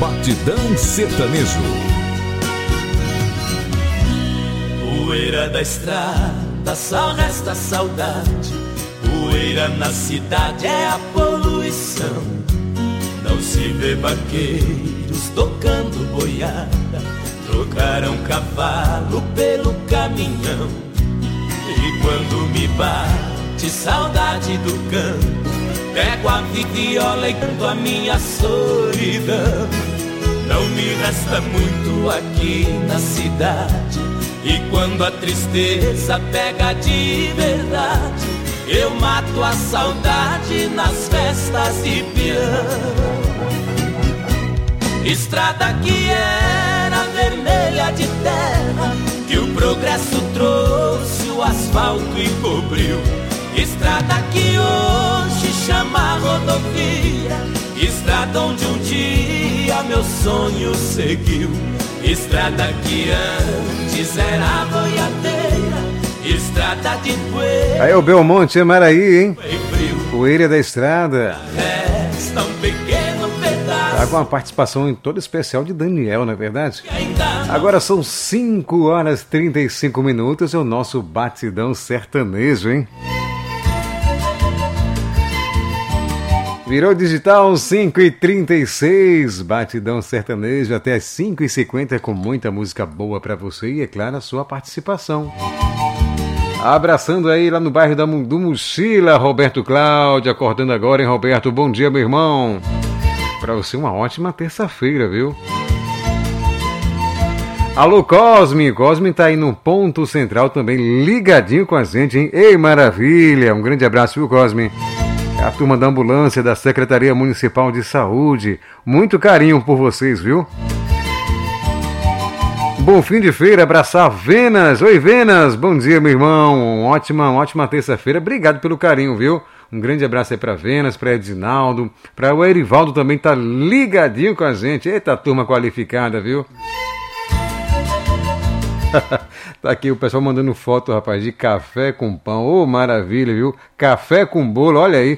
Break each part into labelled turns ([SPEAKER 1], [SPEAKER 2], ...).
[SPEAKER 1] Batidão Sertanejo.
[SPEAKER 2] Poeira da estrada, só resta saudade. Poeira na cidade é a poluição. Não se vê vaqueiros tocando boiada. Trocaram cavalo pelo caminhão. E quando me bate saudade do campo, pego a viola e canto a minha solidão. Não me resta muito aqui na cidade. E quando a tristeza pega de verdade, eu mato a saudade nas festas de peão. Estrada que era vermelha de terra, que o progresso trouxe o asfalto e cobriu. Estrada que hoje chama rodovia, estrada onde um dia meu sonho seguiu. Estrada que antes era boiadeira, estrada de poeira.
[SPEAKER 3] Aí o Belmonte é Maraí, hein? Poeira da estrada.
[SPEAKER 2] Resta um pequeno pedaço.
[SPEAKER 3] Tá com uma participação em todo especial de Daniel, não é verdade? Agora são 5 horas e 35 minutos, é o nosso Batidão Sertanejo, hein? Virou digital 5h36, Batidão Sertanejo até as 5h50 com muita música boa pra você e, é claro, a sua participação. Abraçando aí lá no bairro do Mochila, Roberto Cláudio, acordando agora, hein, Roberto? Bom dia, meu irmão. Pra você uma ótima terça-feira, viu? Alô, Cosme. Cosme tá aí no ponto central também, ligadinho com a gente, hein? Ei, maravilha. Um grande abraço, viu, Cosme? A turma da ambulância da Secretaria Municipal de Saúde. Muito carinho por vocês, viu? Bom fim de feira, abraçar Venas. Oi, Venas, bom dia, meu irmão. Ótima terça-feira. Obrigado pelo carinho, viu? Um grande abraço aí pra Venas, pra Edinaldo, pra o Erivaldo também, tá ligadinho com a gente. Eita, turma qualificada, viu? Tá aqui o pessoal mandando foto, rapaz, de café com pão. Ô, maravilha, viu? Café com bolo, olha aí.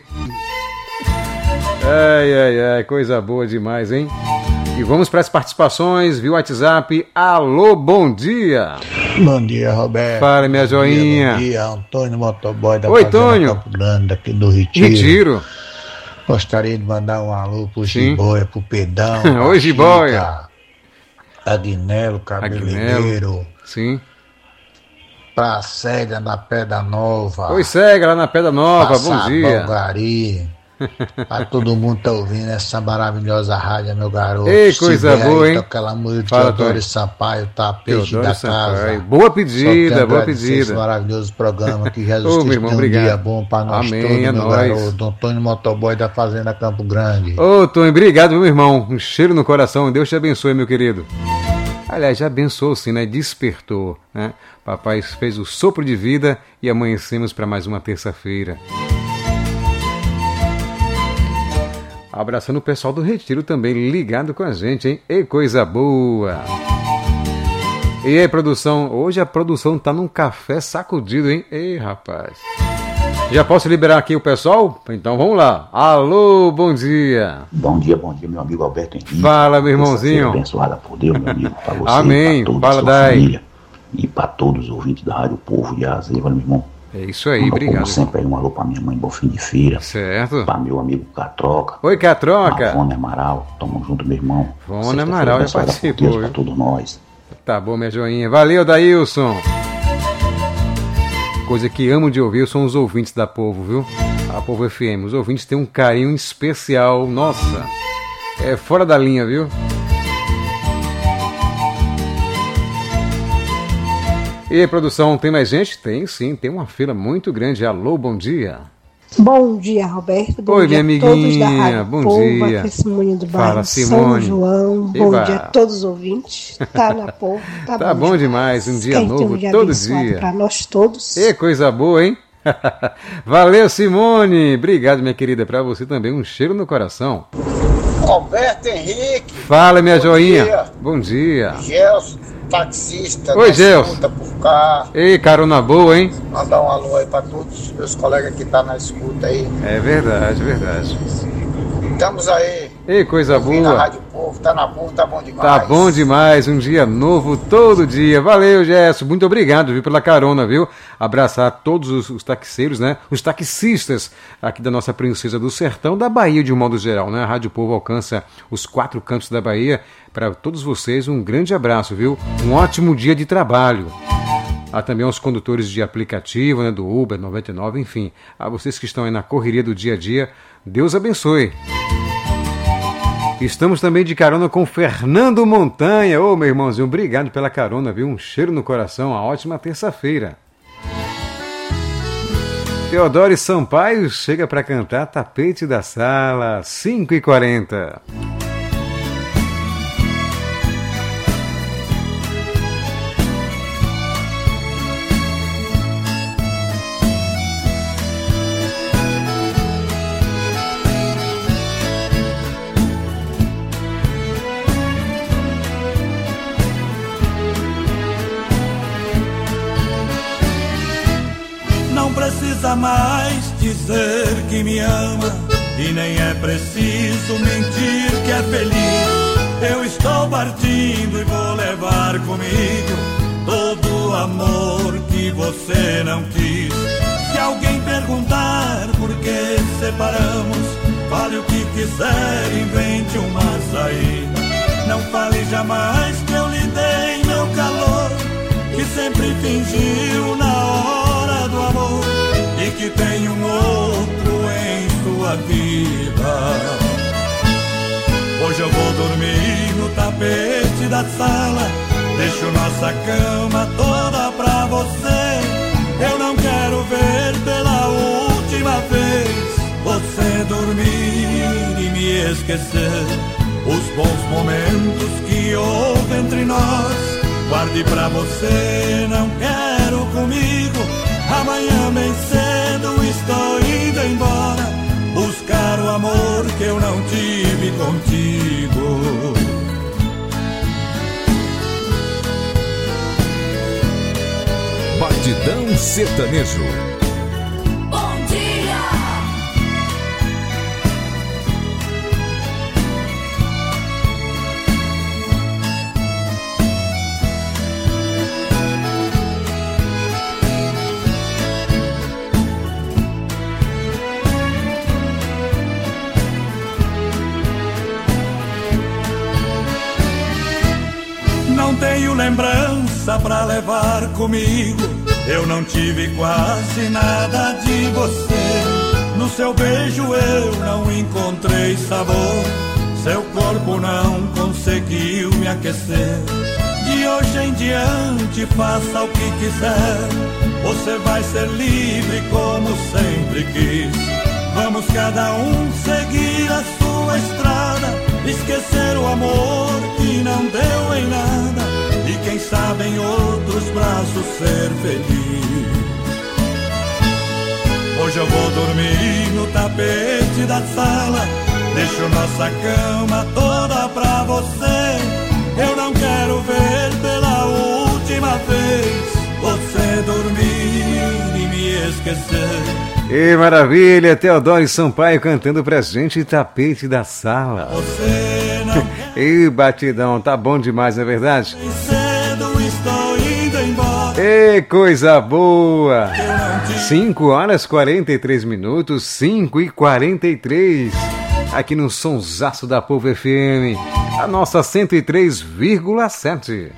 [SPEAKER 3] Ai, coisa boa demais, hein? E vamos para as participações, viu? WhatsApp. Alô, bom dia.
[SPEAKER 4] Bom dia, Roberto.
[SPEAKER 3] Fala, minha joinha.
[SPEAKER 4] Bom dia, Antônio Motoboy da
[SPEAKER 3] Oi, Tônio.
[SPEAKER 4] Campo Grande, aqui do Retiro.
[SPEAKER 3] Retiro.
[SPEAKER 4] Gostaria de mandar um alô pro Giboia, pro Pedão.
[SPEAKER 3] Oi, Giboia.
[SPEAKER 4] Aguinelo, cabeleireiro.
[SPEAKER 3] Sim.
[SPEAKER 4] Pra Célia na Pedra Nova.
[SPEAKER 3] Oi, Célia lá na Pedra Nova, bom dia.
[SPEAKER 4] Bulgari. Pra todo mundo tá ouvindo essa maravilhosa rádio, meu garoto.
[SPEAKER 3] Ei, coisa boa, hein?
[SPEAKER 4] Aquela música de Teodoro Sampaio, tapete da casa.
[SPEAKER 3] Boa pedida, boa pedida.
[SPEAKER 4] Esse maravilhoso programa que Jesus
[SPEAKER 3] Cristo
[SPEAKER 4] tem um dia bom pra nós.
[SPEAKER 3] Amém,
[SPEAKER 4] todos,
[SPEAKER 3] é
[SPEAKER 4] meu
[SPEAKER 3] nóis.
[SPEAKER 4] garoto. Antônio Motoboy da Fazenda Campo Grande.
[SPEAKER 3] Ô, Tony, obrigado, meu irmão. Um cheiro no coração. Deus te abençoe, meu querido. Aliás, já abençoou sim, né? Despertou, né? Papai fez o sopro de vida e amanhecemos para mais uma terça-feira. Abraçando o pessoal do Retiro também, ligado com a gente, hein? Ei, coisa boa! E aí, produção? Hoje a produção tá num café sacudido, hein? Ei, rapaz! Já posso liberar aqui o pessoal? Então vamos lá. Alô, bom dia.
[SPEAKER 5] Bom dia, meu amigo Alberto Henrique.
[SPEAKER 3] Fala, meu irmãozinho.
[SPEAKER 5] Abençoada por Deus, meu amigo. Pra você,
[SPEAKER 3] amém.
[SPEAKER 5] Pra toda
[SPEAKER 3] fala,
[SPEAKER 5] a sua
[SPEAKER 3] Dai.
[SPEAKER 5] família e para todos os ouvintes da Rádio Povo de Azeva, meu irmão.
[SPEAKER 3] É isso aí, obrigado.
[SPEAKER 5] Como sempre, aí um alô pra minha mãe, bom fim de feira.
[SPEAKER 3] Certo.
[SPEAKER 5] Pra meu amigo Catroca.
[SPEAKER 3] Oi, Catroca.
[SPEAKER 5] Vona Amaral, tamo junto, meu irmão.
[SPEAKER 3] Vona Amaral já participou,
[SPEAKER 5] Deus, pra todos nós.
[SPEAKER 3] Tá bom, minha joinha. Valeu, Daílson. Coisa que amo de ouvir são os ouvintes da Povo, viu? A Povo FM. Os ouvintes têm um carinho especial. Nossa, é fora da linha, viu? E aí, produção, tem mais gente? Tem sim, tem uma fila muito grande. Alô, bom dia.
[SPEAKER 6] Bom dia, Roberto. Bom
[SPEAKER 3] oi,
[SPEAKER 6] dia
[SPEAKER 3] minha
[SPEAKER 6] a todos da
[SPEAKER 3] amiguinha.
[SPEAKER 6] Rádio
[SPEAKER 3] Bom
[SPEAKER 6] Povo,
[SPEAKER 3] dia.
[SPEAKER 6] aqui é Simone do bairro
[SPEAKER 3] Fala,
[SPEAKER 6] São
[SPEAKER 3] Simone.
[SPEAKER 6] João.
[SPEAKER 3] Eba.
[SPEAKER 6] Bom dia a todos os ouvintes. Tá na Povo.
[SPEAKER 3] Tá bom demais. Um dia novo, todo dia.
[SPEAKER 6] Para nós todos.
[SPEAKER 3] E coisa boa, hein? Valeu, Simone. Obrigado, minha querida. Pra você também, um cheiro no coração.
[SPEAKER 7] Roberto Henrique.
[SPEAKER 3] Fala, minha joinha.
[SPEAKER 7] Dia.
[SPEAKER 3] Bom dia.
[SPEAKER 7] Gelson, taxista.
[SPEAKER 3] Oi, Gelson.
[SPEAKER 7] Por cá.
[SPEAKER 3] Ei, carona boa, hein?
[SPEAKER 7] Mandar um alô aí pra todos os meus colegas que tá na escuta aí.
[SPEAKER 3] É verdade, verdade.
[SPEAKER 7] Estamos aí.
[SPEAKER 3] Ei, coisa
[SPEAKER 7] ouvindo
[SPEAKER 3] boa.
[SPEAKER 7] a Rádio Povo povo, tá na porra, tá bom demais.
[SPEAKER 3] Tá bom demais, um dia novo todo dia. Valeu, Gerson, muito obrigado, viu, pela carona, viu? Abraçar todos os taxistas, né? Os taxistas aqui da nossa Princesa do Sertão, da Bahia de um modo geral, né? A Rádio Povo alcança os 4 cantos da Bahia. Para todos vocês, um grande abraço, viu? Um ótimo dia de trabalho. Há também os condutores de aplicativo, né, do Uber, 99, enfim. A vocês que estão aí na correria do dia a dia, Deus abençoe. Estamos também de carona com Fernando Montanha. Ô, meu irmãozinho, obrigado pela carona, viu? Um cheiro no coração, uma ótima terça-feira. Teodoro Sampaio chega para cantar Tapete da Sala, 5h40.
[SPEAKER 2] Precisa mais dizer que me ama e nem é preciso mentir que é feliz. Eu estou partindo e vou levar comigo todo o amor que você não quis. Se alguém perguntar por que separamos, fale o que quiser, invente uma saída. Não fale jamais que eu lhe dei meu calor, que sempre fingiu na hora do amor e que tem um outro em sua vida. Hoje eu vou dormir no tapete da sala, deixo nossa cama toda pra você. Eu não quero ver pela última vez você dormir e me esquecer. Os bons momentos que houve entre nós, guarde pra você, não quero comigo. Amanhã bem cedo estou indo embora, buscar o amor que eu não tive contigo.
[SPEAKER 1] Batidão Sertanejo.
[SPEAKER 2] Bom dia! Não tenho lembrança pra levar comigo, eu não tive quase nada de você. No seu beijo eu não encontrei sabor, seu corpo não conseguiu me aquecer. De hoje em diante faça o que quiser, você vai ser livre como sempre quis. Vamos cada um seguir a sua estrada, esquecer o amor que não deu em nada, e quem sabe em outros braços ser feliz. Hoje eu vou dormir no tapete da sala, deixo nossa cama toda pra você. Eu não quero ver pela última vez você dormir e me esquecer.
[SPEAKER 3] E maravilha, Teodoro Sampaio cantando pra gente Tapete da Sala.
[SPEAKER 2] Você não
[SPEAKER 3] E batidão, tá bom demais, não é verdade?
[SPEAKER 2] cedo estou indo embora.
[SPEAKER 3] E coisa boa! 5h43, 5h43, aqui no Sonsaço da Povo FM, a nossa 103,7.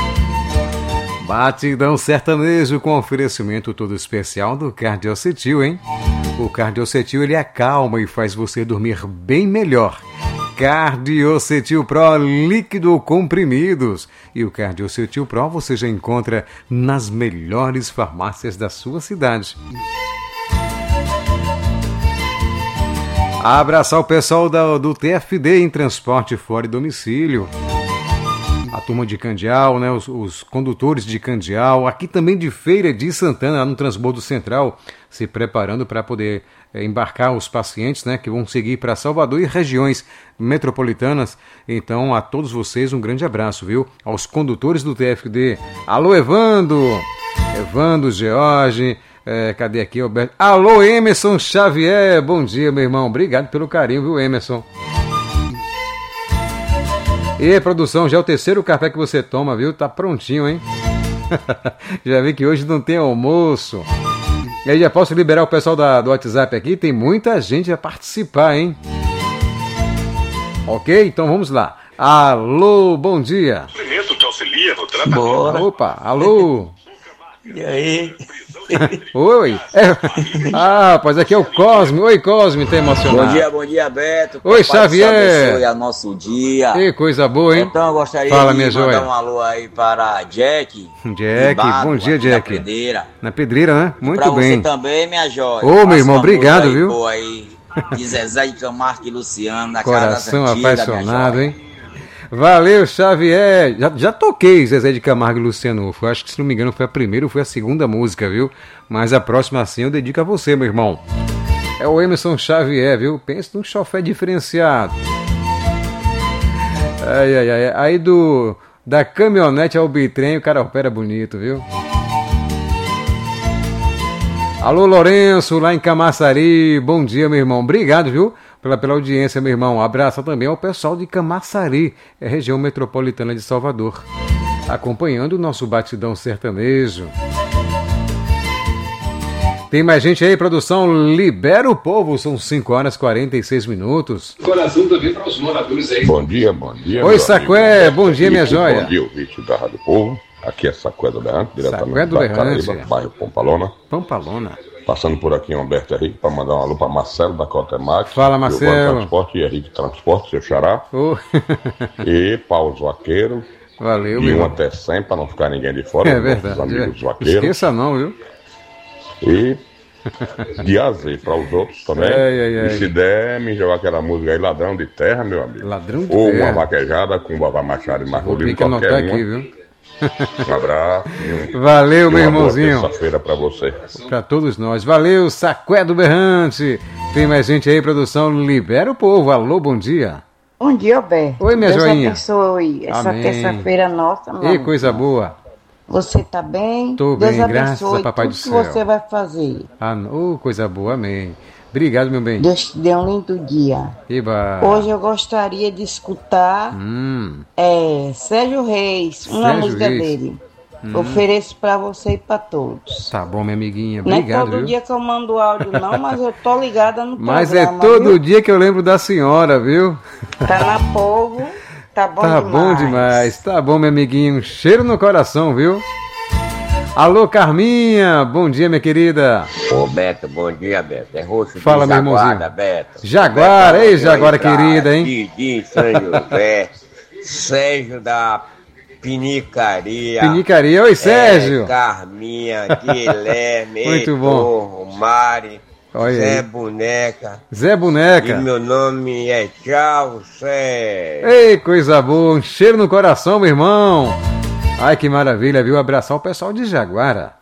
[SPEAKER 3] Batidão Sertanejo com oferecimento todo especial do Cardiocetil, hein? O Cardiocetil, ele acalma e faz você dormir bem melhor. Cardiocetil Pro líquido comprimidos. E o Cardiocetil Pro você já encontra nas melhores farmácias da sua cidade. Abraçar o pessoal do TFD em transporte fora de domicílio. A turma de Candial, né, os condutores de Candial, aqui também de Feira de Santana, no Transbordo Central, se preparando para poder embarcar os pacientes, né, que vão seguir para Salvador e regiões metropolitanas. Então, a todos vocês, um grande abraço, viu? Aos condutores do TFD. Alô, Evandro, George, cadê aqui, Alberto? Alô, Emerson Xavier, bom dia, meu irmão. Obrigado pelo carinho, viu, Emerson? E produção, já é o terceiro café que você toma, viu? Tá prontinho, hein? Já vi que hoje não tem almoço. E aí já posso liberar o pessoal do WhatsApp aqui? Tem muita gente a participar, hein? Ok? Então vamos lá. Alô, bom dia.
[SPEAKER 8] Bora.
[SPEAKER 3] Opa, alô.
[SPEAKER 8] E aí?
[SPEAKER 3] Oi. Rapaz, aqui é o Cosme. Oi, Cosme, tá emocionado.
[SPEAKER 8] Bom dia, Beto.
[SPEAKER 3] Oi, Xavier.
[SPEAKER 8] Abençoe a nosso dia.
[SPEAKER 3] Que coisa boa, hein?
[SPEAKER 8] Então eu gostaria
[SPEAKER 3] Fala,
[SPEAKER 8] de
[SPEAKER 3] minha
[SPEAKER 8] mandar
[SPEAKER 3] joia.
[SPEAKER 8] um alô aí para Jack.
[SPEAKER 3] Jack,
[SPEAKER 8] Bato,
[SPEAKER 3] bom dia,
[SPEAKER 8] aqui
[SPEAKER 3] Jack.
[SPEAKER 8] Na Pedreira.
[SPEAKER 3] Na Pedreira, né? Muito
[SPEAKER 8] pra
[SPEAKER 3] bem.
[SPEAKER 8] você também, minha joia.
[SPEAKER 3] Ô, meu irmão,
[SPEAKER 8] Faça uma
[SPEAKER 3] obrigado,
[SPEAKER 8] música aí
[SPEAKER 3] viu?
[SPEAKER 8] boa aí, de Zezé de Camargo e Luciano, na
[SPEAKER 3] Coração
[SPEAKER 8] Casa Antiga,
[SPEAKER 3] apaixonado, hein? Valeu, Xavier. Já toquei Zezé de Camargo e Luciano. Eu acho que, se não me engano, foi a primeira ou foi a segunda música, viu? Mas a próxima, assim, eu dedico a você, meu irmão. É o Emerson Xavier, viu? Pensa num chofé diferenciado. Ai. Aí da caminhonete ao bitrem, o cara opera bonito, viu? Alô, Lourenço, lá em Camaçari. Bom dia, meu irmão. Obrigado, viu? Pela audiência, meu irmão. Abraço também ao pessoal de Camaçari, região metropolitana de Salvador, acompanhando o nosso batidão sertanejo. Tem mais gente aí, produção? Libera o povo, são 5 horas e 46 minutos.
[SPEAKER 1] Coração também para os moradores aí.
[SPEAKER 9] Bom dia.
[SPEAKER 3] Oi, Saqué, bom dia, minha joia.
[SPEAKER 9] Bom dia, ouvinte da Rádio Povo. Aqui é Saqué do Berrante, diretamente
[SPEAKER 3] Saqué do
[SPEAKER 9] da
[SPEAKER 3] Berrante.
[SPEAKER 9] Caraíba, bairro Pampalona.
[SPEAKER 3] Pampalona.
[SPEAKER 9] Passando por aqui, Humberto Henrique, para mandar um alô para Marcelo da Cotemax.
[SPEAKER 3] Fala, Marcelo.
[SPEAKER 9] Transporte e Henrique Transporte, seu xará.
[SPEAKER 3] Oh.
[SPEAKER 9] E Paulo Vaqueiro.
[SPEAKER 3] Valeu,
[SPEAKER 9] e
[SPEAKER 3] meu
[SPEAKER 9] um
[SPEAKER 3] irmão.
[SPEAKER 9] até 100, para não ficar ninguém de fora.
[SPEAKER 3] É verdade.
[SPEAKER 9] Os amigos vaqueiros.
[SPEAKER 3] Esqueça não, viu?
[SPEAKER 9] E de A a Z para os outros também.
[SPEAKER 3] Ai.
[SPEAKER 9] E se der, me jogar aquela música aí, Ladrão de Terra, meu amigo.
[SPEAKER 3] Ladrão de
[SPEAKER 9] Ou
[SPEAKER 3] Terra.
[SPEAKER 9] uma vaquejada com Vavá Machado e
[SPEAKER 3] Vou
[SPEAKER 9] Marcolino,
[SPEAKER 3] ter que anotar
[SPEAKER 9] qualquer
[SPEAKER 3] aqui,
[SPEAKER 9] uma.
[SPEAKER 3] viu?
[SPEAKER 9] Um abraço.
[SPEAKER 3] Valeu, meu
[SPEAKER 9] uma boa
[SPEAKER 3] irmãozinho.
[SPEAKER 9] terça-feira para você.
[SPEAKER 3] Pra todos nós. Valeu, Saqué do Berrante. Tem mais gente aí, produção. Libera o povo. Alô, bom dia.
[SPEAKER 10] Bom dia, Alberto.
[SPEAKER 3] Oi, minha
[SPEAKER 10] Deus
[SPEAKER 3] joinha.
[SPEAKER 10] abençoe essa
[SPEAKER 3] Amém.
[SPEAKER 10] terça-feira nossa, meu
[SPEAKER 3] E
[SPEAKER 10] amigo.
[SPEAKER 3] coisa boa.
[SPEAKER 10] Você tá bem?
[SPEAKER 3] Tô
[SPEAKER 10] Deus
[SPEAKER 3] bem, graças
[SPEAKER 10] abençoe
[SPEAKER 3] a Papai
[SPEAKER 10] tudo
[SPEAKER 3] do
[SPEAKER 10] que
[SPEAKER 3] céu.
[SPEAKER 10] você vai fazer.
[SPEAKER 3] Coisa boa, amém. Obrigado, meu bem.
[SPEAKER 10] Deus te dê um lindo dia.
[SPEAKER 3] Eba.
[SPEAKER 10] Hoje eu gostaria de escutar Sérgio Reis, uma
[SPEAKER 3] Sérgio
[SPEAKER 10] música
[SPEAKER 3] Reis.
[SPEAKER 10] dele. Ofereço pra você e pra todos.
[SPEAKER 3] Tá bom, minha amiguinha.
[SPEAKER 10] Não é
[SPEAKER 3] Obrigado,
[SPEAKER 10] todo
[SPEAKER 3] viu?
[SPEAKER 10] dia que eu mando áudio não, mas eu tô ligada no programa.
[SPEAKER 3] Mas é todo
[SPEAKER 10] viu?
[SPEAKER 3] dia que eu lembro da senhora, viu?
[SPEAKER 10] Tá na povo, tá bom
[SPEAKER 3] Tá
[SPEAKER 10] demais.
[SPEAKER 3] bom demais. Tá bom, minha amiguinha. Um cheiro no coração, viu? Alô, Carminha. Bom dia, minha querida.
[SPEAKER 8] Ô, Beto, bom dia, Beto. É roxo
[SPEAKER 3] Fala,
[SPEAKER 8] de
[SPEAKER 3] meu irmãozinho.
[SPEAKER 8] Jaguara, Beto.
[SPEAKER 3] Jaguara,
[SPEAKER 8] Beto,
[SPEAKER 3] ei, Jaguara querida, hein?
[SPEAKER 8] Didi, São José, Sérgio da Pinicaria.
[SPEAKER 3] Pinicaria. Oi, Sérgio.
[SPEAKER 8] Carminha, Guilherme,
[SPEAKER 3] Muito bom.
[SPEAKER 8] Mari,
[SPEAKER 3] Olha
[SPEAKER 8] Zé
[SPEAKER 3] aí.
[SPEAKER 8] Boneca.
[SPEAKER 3] Zé Boneca.
[SPEAKER 8] E meu nome é Tchau, Sérgio.
[SPEAKER 3] Ei, coisa boa. Um cheiro no coração, meu irmão. Ai, que maravilha, viu? Abraçar o pessoal de Jaguara.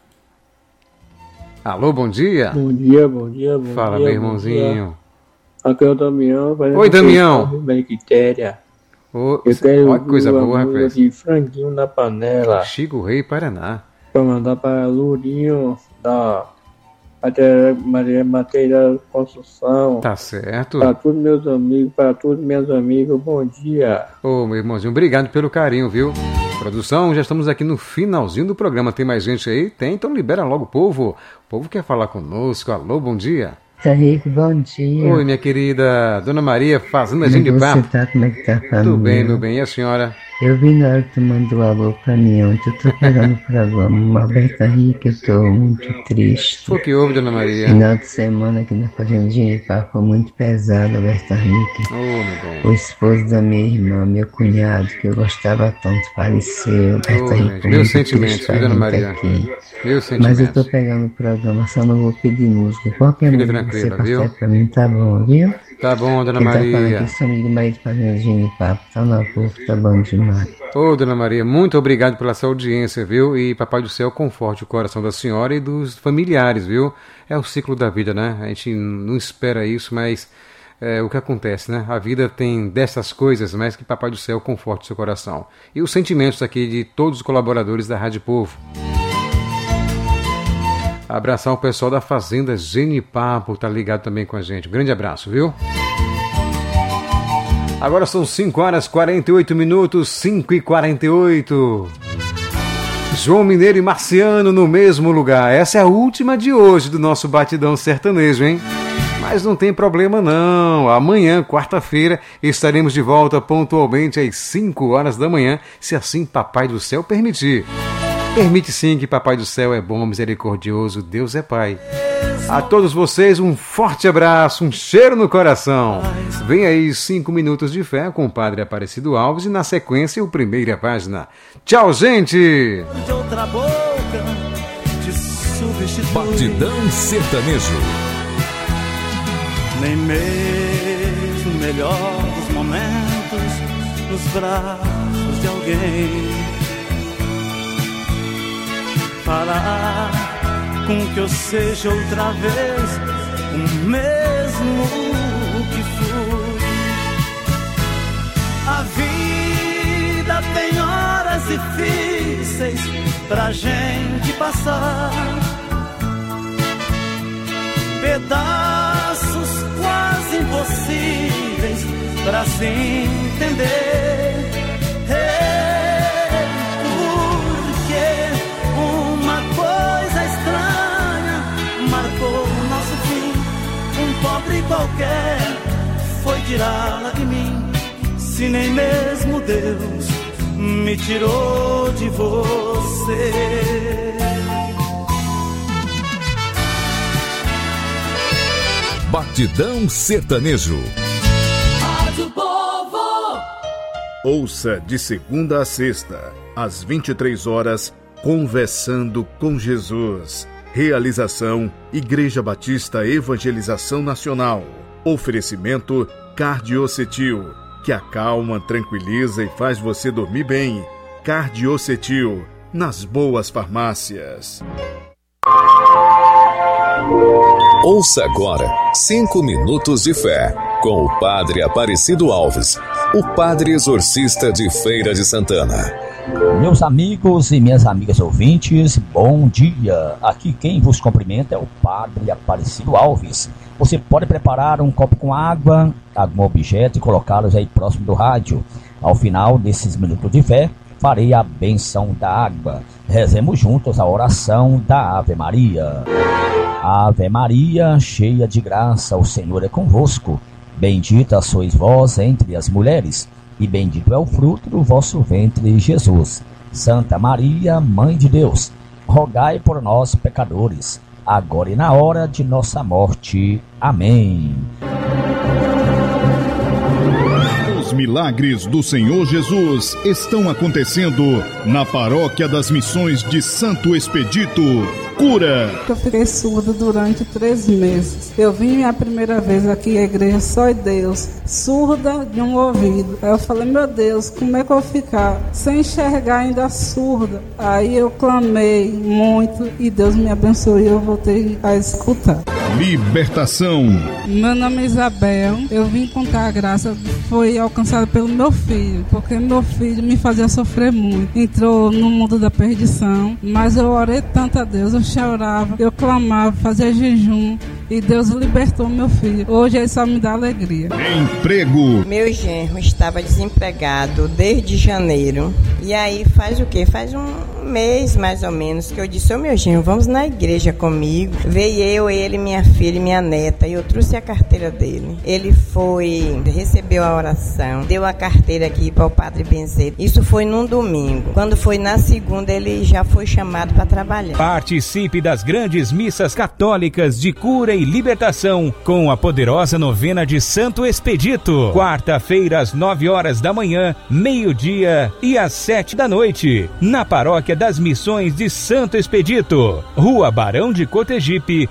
[SPEAKER 3] Alô, bom dia.
[SPEAKER 11] Bom dia, bom dia.
[SPEAKER 3] Fala, meu irmãozinho.
[SPEAKER 11] Aqui é o Damião.
[SPEAKER 3] Oi, Damião.
[SPEAKER 11] Bactéria.
[SPEAKER 3] Ô,
[SPEAKER 11] Eu quero
[SPEAKER 3] olha que coisa
[SPEAKER 11] uma
[SPEAKER 3] boa,
[SPEAKER 11] música
[SPEAKER 3] rapaz.
[SPEAKER 11] de franguinho na panela.
[SPEAKER 3] Chico Rei, Paraná.
[SPEAKER 11] Pra mandar para Lourinho da material de construção.
[SPEAKER 3] Tá certo.
[SPEAKER 11] Para todos meus amigos, para todos meus amigos, bom dia.
[SPEAKER 3] Ô, meu irmãozinho, obrigado pelo carinho, viu? Produção, já estamos aqui no finalzinho do programa. Tem mais gente aí? Tem, então libera logo o povo. O povo quer falar conosco. Alô, bom dia.
[SPEAKER 12] Henrique, bom dia.
[SPEAKER 3] Oi, minha querida Dona Maria, Fazenda de Papo.
[SPEAKER 12] Como é que tá, família?
[SPEAKER 3] Tudo bem, meu bem. E a senhora?
[SPEAKER 12] Eu vi na hora que tu mandou alô pra mim ontem. Eu tô pegando o programa. Alberto Henrique, eu tô muito triste.
[SPEAKER 3] O que houve, Dona Maria?
[SPEAKER 12] Final de semana aqui na Fazendinha de Papo foi muito pesado, Alberto Henrique.
[SPEAKER 3] Oh, meu bom.
[SPEAKER 12] O esposo da minha irmã, meu cunhado, que eu gostava tanto, faleceu. Alberto Henrique,
[SPEAKER 3] meus
[SPEAKER 12] muito
[SPEAKER 3] sentimentos,
[SPEAKER 12] triste,
[SPEAKER 3] viu, Dona
[SPEAKER 12] gente
[SPEAKER 3] Maria?
[SPEAKER 12] aqui.
[SPEAKER 3] Meus sentimentos.
[SPEAKER 12] Mas eu tô pegando o programa, só não vou pedir música. Qualquer
[SPEAKER 3] Fique
[SPEAKER 12] música que você
[SPEAKER 3] tranquila, viu?
[SPEAKER 12] passar pra mim, tá bom, viu?
[SPEAKER 3] Tá bom, Dona
[SPEAKER 12] Quem tá
[SPEAKER 3] Maria.
[SPEAKER 12] falando aqui, sou amigo do marido Fazendinha de Papo, tá na povo, tá bom demais.
[SPEAKER 3] Ô, Dona Maria, muito obrigado pela sua audiência, viu? E Papai do Céu conforte o coração da senhora e dos familiares, viu? É o ciclo da vida, né? A gente não espera isso, mas é o que acontece, né? A vida tem dessas coisas, mas que Papai do Céu conforte o seu coração. E os sentimentos aqui de todos os colaboradores da Rádio Povo. Abraçar o pessoal da Fazenda Genipapo, tá ligado também com a gente. Um grande abraço, viu? Agora são 5 horas 48 minutos, 5h48. João Mineiro e Marciano no mesmo lugar. Essa é a última de hoje do nosso Batidão Sertanejo, hein? Mas não tem problema não. Amanhã, quarta-feira, estaremos de volta pontualmente às 5 horas da manhã, se assim Papai do Céu permitir. Permite sim, que Papai do Céu é bom, misericordioso, Deus é Pai. A todos vocês um forte abraço, um cheiro no coração. Vem aí 5 minutos de fé com o Padre Aparecido Alves e na sequência o Primeira Página. Tchau, gente!
[SPEAKER 2] De outra boca te substitui.
[SPEAKER 13] Batidão Sertanejo.
[SPEAKER 2] Nem mesmo o melhor dos momentos nos braços de alguém. Parar com que eu seja outra vez o mesmo que fui. A vida tem horas difíceis pra gente passar, pedaços quase impossíveis pra se entender. Pobre qualquer foi tirá-la de mim, se nem mesmo Deus me tirou de você.
[SPEAKER 13] Batidão Sertanejo.
[SPEAKER 14] Rádio Povo.
[SPEAKER 15] Ouça de segunda a sexta, às 23 horas, Conversando com Jesus. Realização Igreja Batista Evangelização Nacional. Oferecimento Cardiocetil, que acalma, tranquiliza e faz você dormir bem. Cardiocetil, nas boas farmácias.
[SPEAKER 13] Ouça agora 5 minutos de fé com o Padre Aparecido Alves, o Padre Exorcista de Feira de Santana.
[SPEAKER 16] Meus amigos e minhas amigas ouvintes, bom dia. Aqui quem vos cumprimenta é o Padre Aparecido Alves. Você pode preparar um copo com água, algum objeto e colocá-los aí próximo do rádio. Ao final desses minutos de fé, farei a bênção da água. Rezemos juntos a oração da Ave Maria. Ave Maria, cheia de graça, o Senhor é convosco. Bendita sois vós entre as mulheres, e bendito é o fruto do vosso ventre, Jesus. Santa Maria, Mãe de Deus, rogai por nós, pecadores, agora e na hora de nossa morte. Amém.
[SPEAKER 17] Os milagres do Senhor Jesus estão acontecendo na Paróquia das Missões de Santo Expedito. Cura.
[SPEAKER 18] Eu fiquei surda durante 3 meses. Eu vim a primeira vez aqui à igreja Só Deus, surda de um ouvido. Aí eu falei, meu Deus, como é que eu vou ficar sem enxergar ainda surda? Aí eu clamei muito e Deus me abençoou e eu voltei a escutar.
[SPEAKER 17] Libertação.
[SPEAKER 18] Meu nome é Isabel. Eu vim contar a graça, foi alcançada pelo meu filho, porque meu filho me fazia sofrer muito. Entrou no mundo da perdição, mas eu orei tanto a Deus, eu chorava, eu clamava, fazia jejum e Deus libertou meu filho. Hoje ele só me dá alegria.
[SPEAKER 17] Emprego.
[SPEAKER 19] Meu genro estava desempregado desde janeiro. E aí faz o quê? Faz um mês mais ou menos que eu disse, meu genro, vamos na igreja comigo. Veio eu, ele, minha filha e minha neta, e eu trouxe a carteira dele. Ele foi, recebeu a oração, deu a carteira aqui para o Padre Benzeiro. Isso foi num domingo. Quando foi na segunda, ele já foi chamado para trabalhar.
[SPEAKER 20] Participe das grandes missas católicas de cura e libertação com a poderosa novena de Santo Expedito. Quarta-feira às 9 horas da manhã, meio-dia e às 7 da noite, na Paróquia das Missões de Santo Expedito, Rua Barão de Cotegipe,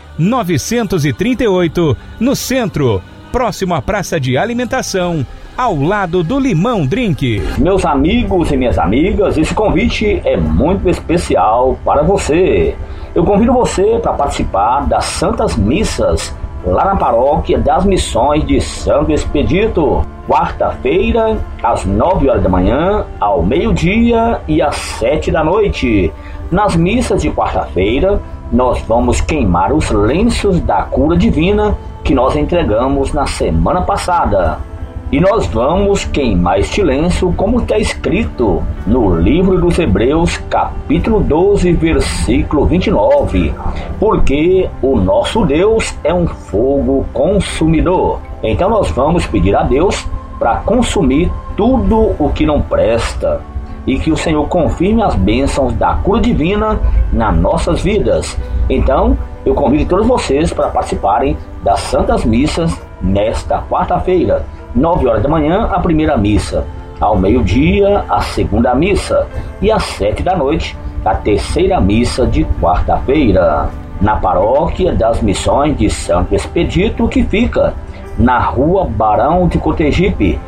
[SPEAKER 20] 938, no centro, próximo à Praça de Alimentação, ao lado do Limão Drink.
[SPEAKER 5] Meus amigos e minhas amigas, esse convite é muito especial para você. Eu convido você para participar das Santas Missas lá na Paróquia das Missões de Santo Expedito. Quarta-feira, às 9 horas da manhã, ao meio-dia e às 7 da noite. Nas missas de quarta-feira, nós vamos queimar os lenços da cura divina que nós entregamos na semana passada. E nós vamos queimar este lenço como está escrito no livro dos Hebreus, capítulo 12, versículo 29. Porque o nosso Deus é um fogo consumidor. Então nós vamos pedir a Deus para consumir tudo o que não presta. E que o Senhor confirme as bênçãos da cura divina nas nossas vidas. Então, eu convido todos vocês para participarem das Santas Missas nesta quarta-feira. 9 horas da manhã, a primeira missa. Ao meio-dia, a segunda missa. E às 7 da noite, a terceira missa de quarta-feira. Na paróquia das Missões de Santo Expedito, que fica na rua Barão de Cotegipe,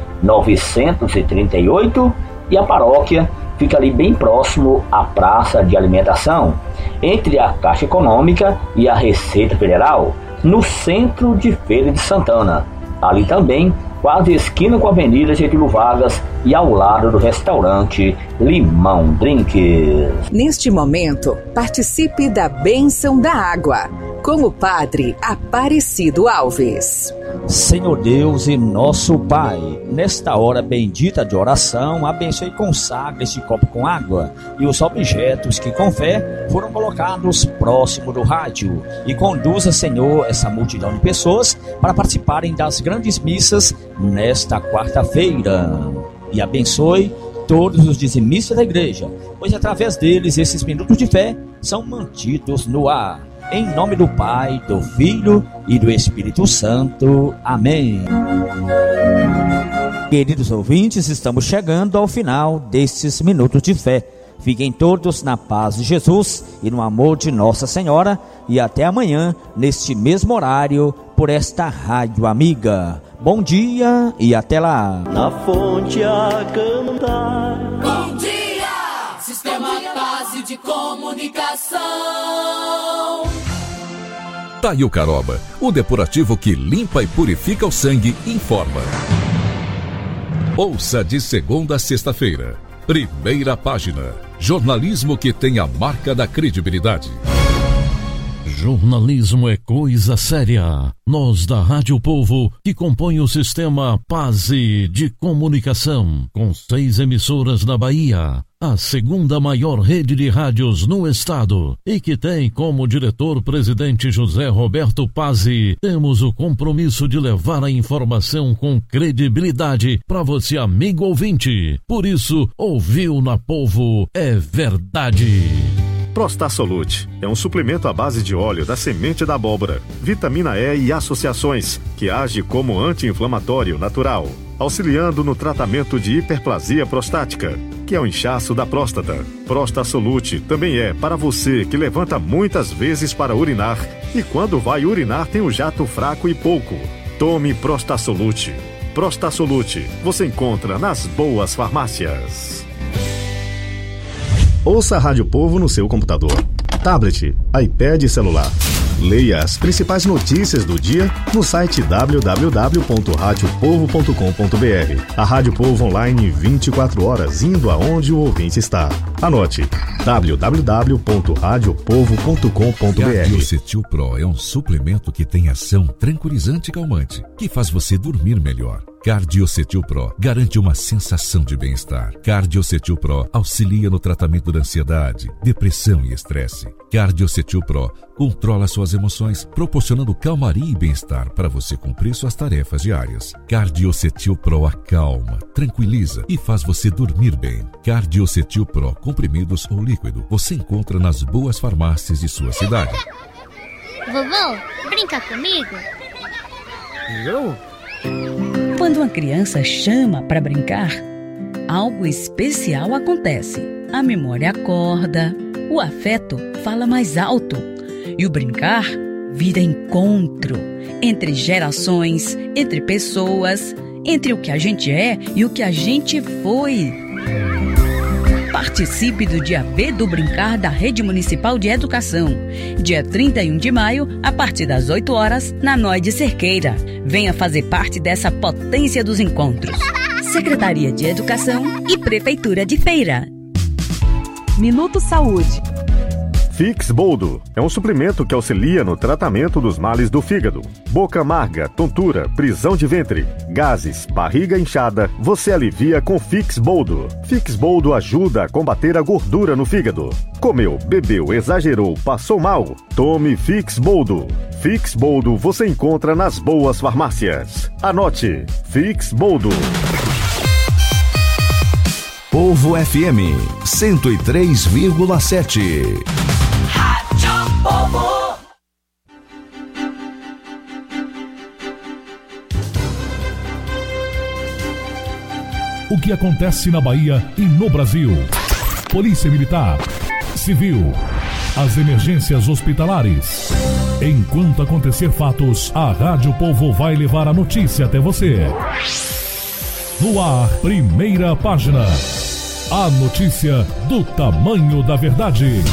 [SPEAKER 5] 938. E a paróquia fica ali bem próximo à praça de alimentação, entre a Caixa Econômica e a Receita Federal, no centro de Feira de Santana. Ali também, quase esquina com a Avenida Getúlio Vargas e ao lado do restaurante Limão Drinks.
[SPEAKER 21] Neste momento, participe da bênção da água, com o Padre Aparecido Alves.
[SPEAKER 16] Senhor Deus e nosso Pai, nesta hora bendita de oração, abençoe e consagre este copo com água e os objetos que com fé foram colocados próximo do rádio, e conduza, Senhor, essa multidão de pessoas para participarem das grandes missas nesta quarta-feira, e abençoe todos os dizimistas da igreja, pois através deles esses minutos de fé são mantidos no ar. Em nome do Pai, do Filho e do Espírito Santo. Amém. Queridos ouvintes, estamos chegando ao final destes minutos de fé. Fiquem todos na paz de Jesus e no amor de Nossa Senhora. E até amanhã, neste mesmo horário, por esta rádio amiga. Bom dia e até lá.
[SPEAKER 14] Na fonte a cantar. Bom dia! Sistema Base de Comunicação.
[SPEAKER 13] Taio Caroba, o depurativo que limpa e purifica o sangue, informa. Ouça de segunda a sexta-feira. Primeira página. Jornalismo que tem a marca da credibilidade.
[SPEAKER 22] Jornalismo é coisa séria. Nós da Rádio Povo, que compõe o sistema Base de Comunicação, com 6 emissoras na Bahia, a segunda maior rede de rádios no estado, e que tem como diretor-presidente José Roberto Pazzi, temos o compromisso de levar a informação com credibilidade para você, amigo ouvinte. Por isso, ouviu na Povo é verdade.
[SPEAKER 23] Prostasolute é um suplemento à base de óleo da semente da abóbora, vitamina E e associações, que age como anti-inflamatório natural, auxiliando no tratamento de hiperplasia prostática, que é o inchaço da próstata. Prostasolute também é para você que levanta muitas vezes para urinar e quando vai urinar tem o jato fraco e pouco. Tome Prostasolute. Prostasolute você encontra nas boas farmácias.
[SPEAKER 24] Ouça a Rádio Povo no seu computador, tablet, iPad e celular. Leia as principais notícias do dia no site www.radiopovo.com.br. A Rádio Povo online 24 horas, indo aonde o ouvinte está. Anote: www.radiopovo.com.br.
[SPEAKER 13] Cardiocetil Pro é um suplemento que tem ação tranquilizante e calmante, que faz você dormir melhor. Cardiocetil Pro garante uma sensação de bem-estar. Cardiocetil Pro auxilia no tratamento da ansiedade, depressão e estresse. Cardiocetil Pro controla suas emoções, proporcionando calmaria e bem-estar para você cumprir suas tarefas diárias. Cardiocetil Pro acalma, tranquiliza e faz você dormir bem. Cardiocetil Pro, comprimidos ou líquido, você encontra nas boas farmácias de sua cidade.
[SPEAKER 25] Vovô, brinca comigo?
[SPEAKER 26] Eu? Quando uma criança chama para brincar, algo especial acontece. A memória acorda, o afeto fala mais alto e o brincar vira encontro entre gerações, entre pessoas, entre o que a gente é e o que a gente foi. Participe do Dia B do Brincar da Rede Municipal de Educação. Dia 31 de maio, a partir das 8 horas, na Noide Cerqueira. Venha fazer parte dessa potência dos encontros. Secretaria de Educação e Prefeitura de Feira.
[SPEAKER 27] Minuto Saúde.
[SPEAKER 23] Fix Boldo é um suplemento que auxilia no tratamento dos males do fígado. Boca amarga, tontura, prisão de ventre, gases, barriga inchada, você alivia com Fix Boldo. Fix Boldo ajuda a combater a gordura no fígado. Comeu, bebeu, exagerou, passou mal? Tome Fix Boldo. Fix Boldo você encontra nas boas farmácias. Anote, Fix Boldo.
[SPEAKER 1] Povo FM 103,7. Rádio Povo.
[SPEAKER 4] O que acontece na Bahia e no Brasil? Polícia Militar, Civil, as emergências hospitalares. Enquanto acontecer fatos, a Rádio Povo vai levar a notícia até você. No ar, primeira página. A notícia do tamanho da verdade.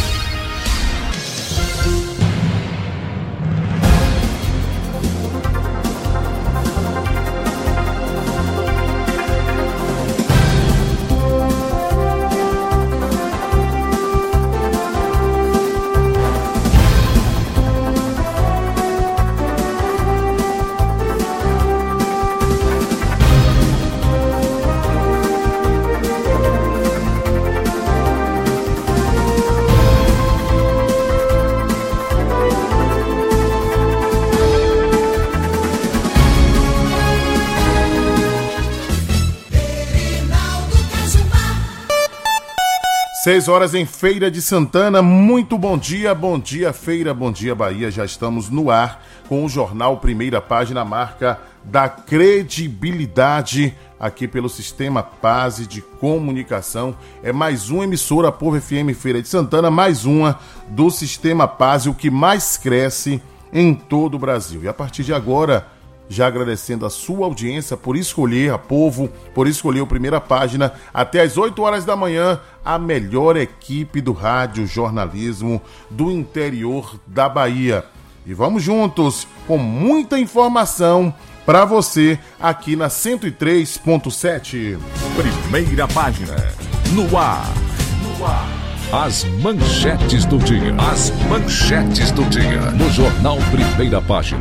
[SPEAKER 6] Seis horas em Feira de Santana, muito bom dia Feira, bom dia Bahia, já estamos no ar com o jornal Primeira Página, marca da credibilidade aqui pelo Sistema Paz de Comunicação. É mais uma emissora Povo FM Feira de Santana, mais uma do Sistema Paz, o que mais cresce em todo o Brasil. E a partir de agora, já agradecendo a sua audiência por escolher a Povo, por escolher o Primeira Página, até às 8 horas da manhã, a melhor equipe do rádio jornalismo do interior da Bahia. E vamos juntos com muita informação para você aqui na 103.7.
[SPEAKER 1] Primeira Página, no ar. As manchetes do dia. As manchetes do dia. No jornal Primeira Página.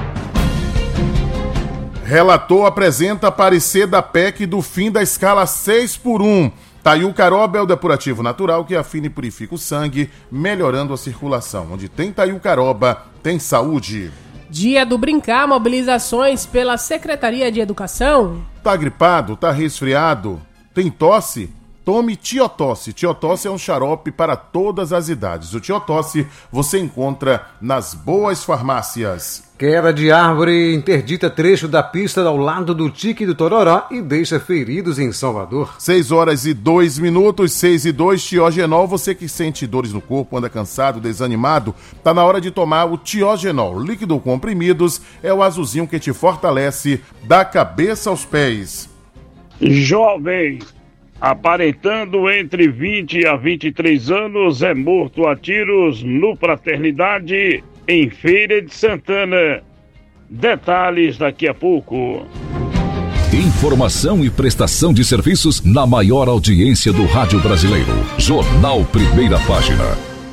[SPEAKER 6] Relator apresenta parecer da PEC do fim da escala 6x1. Taiucaroba é o depurativo natural que afina e purifica o sangue, melhorando a circulação. Onde tem Taiucaroba, tem saúde.
[SPEAKER 7] Dia do Brincar, mobilizações pela Secretaria de Educação.
[SPEAKER 6] Tá gripado? Tá resfriado? Tem tosse? Tome Tiotosse. Tiotosse é um xarope para todas as idades. O Tiotosse você encontra nas boas farmácias.
[SPEAKER 3] Queda de árvore interdita trecho da pista ao lado do Tique do Tororó e deixa feridos em Salvador.
[SPEAKER 6] 6 horas e 2 minutos, 6 e 2, Tiogenol. Você que sente dores no corpo, anda cansado, desanimado, tá na hora de tomar o Tiogenol. Líquido comprimidos é o azulzinho que te fortalece da cabeça aos pés.
[SPEAKER 9] Jovem, aparentando entre 20 a 23 anos, é morto a tiros no Fraternidade, em Feira de Santana. Detalhes daqui a pouco.
[SPEAKER 1] Informação e prestação de serviços na maior audiência do rádio brasileiro. Jornal Primeira Página.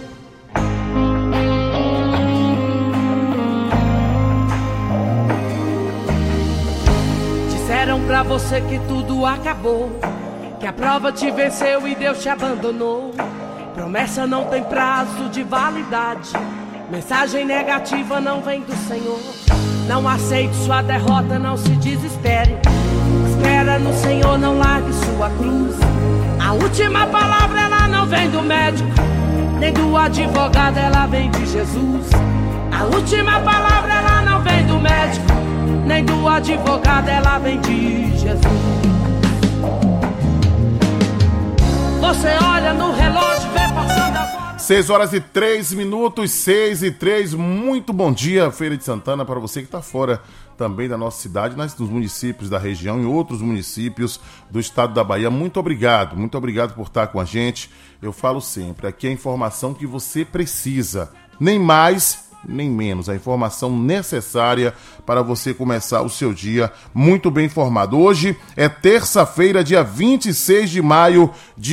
[SPEAKER 10] Disseram pra você que tudo acabou, que a prova te venceu e Deus te abandonou. Promessa não tem prazo de validade, mensagem negativa não vem do Senhor. Não aceite sua derrota, não se desespere. Espera no Senhor, não largue sua cruz. A última palavra ela não vem do médico, nem do advogado, ela vem de Jesus. A última palavra ela não vem do médico, nem do advogado, ela vem de Jesus. Você olha no relógio, vê passando as horas.
[SPEAKER 6] 6 horas e 3 minutos, 6 e 3. Muito bom dia, Feira de Santana, para você que está fora também da nossa cidade, nos municípios da região e outros municípios do estado da Bahia. Muito obrigado por estar com a gente. Eu falo sempre, aqui é a informação que você precisa, nem mais nem menos. A informação necessária para você começar o seu dia muito bem informado. Hoje é terça-feira, dia 26 de maio de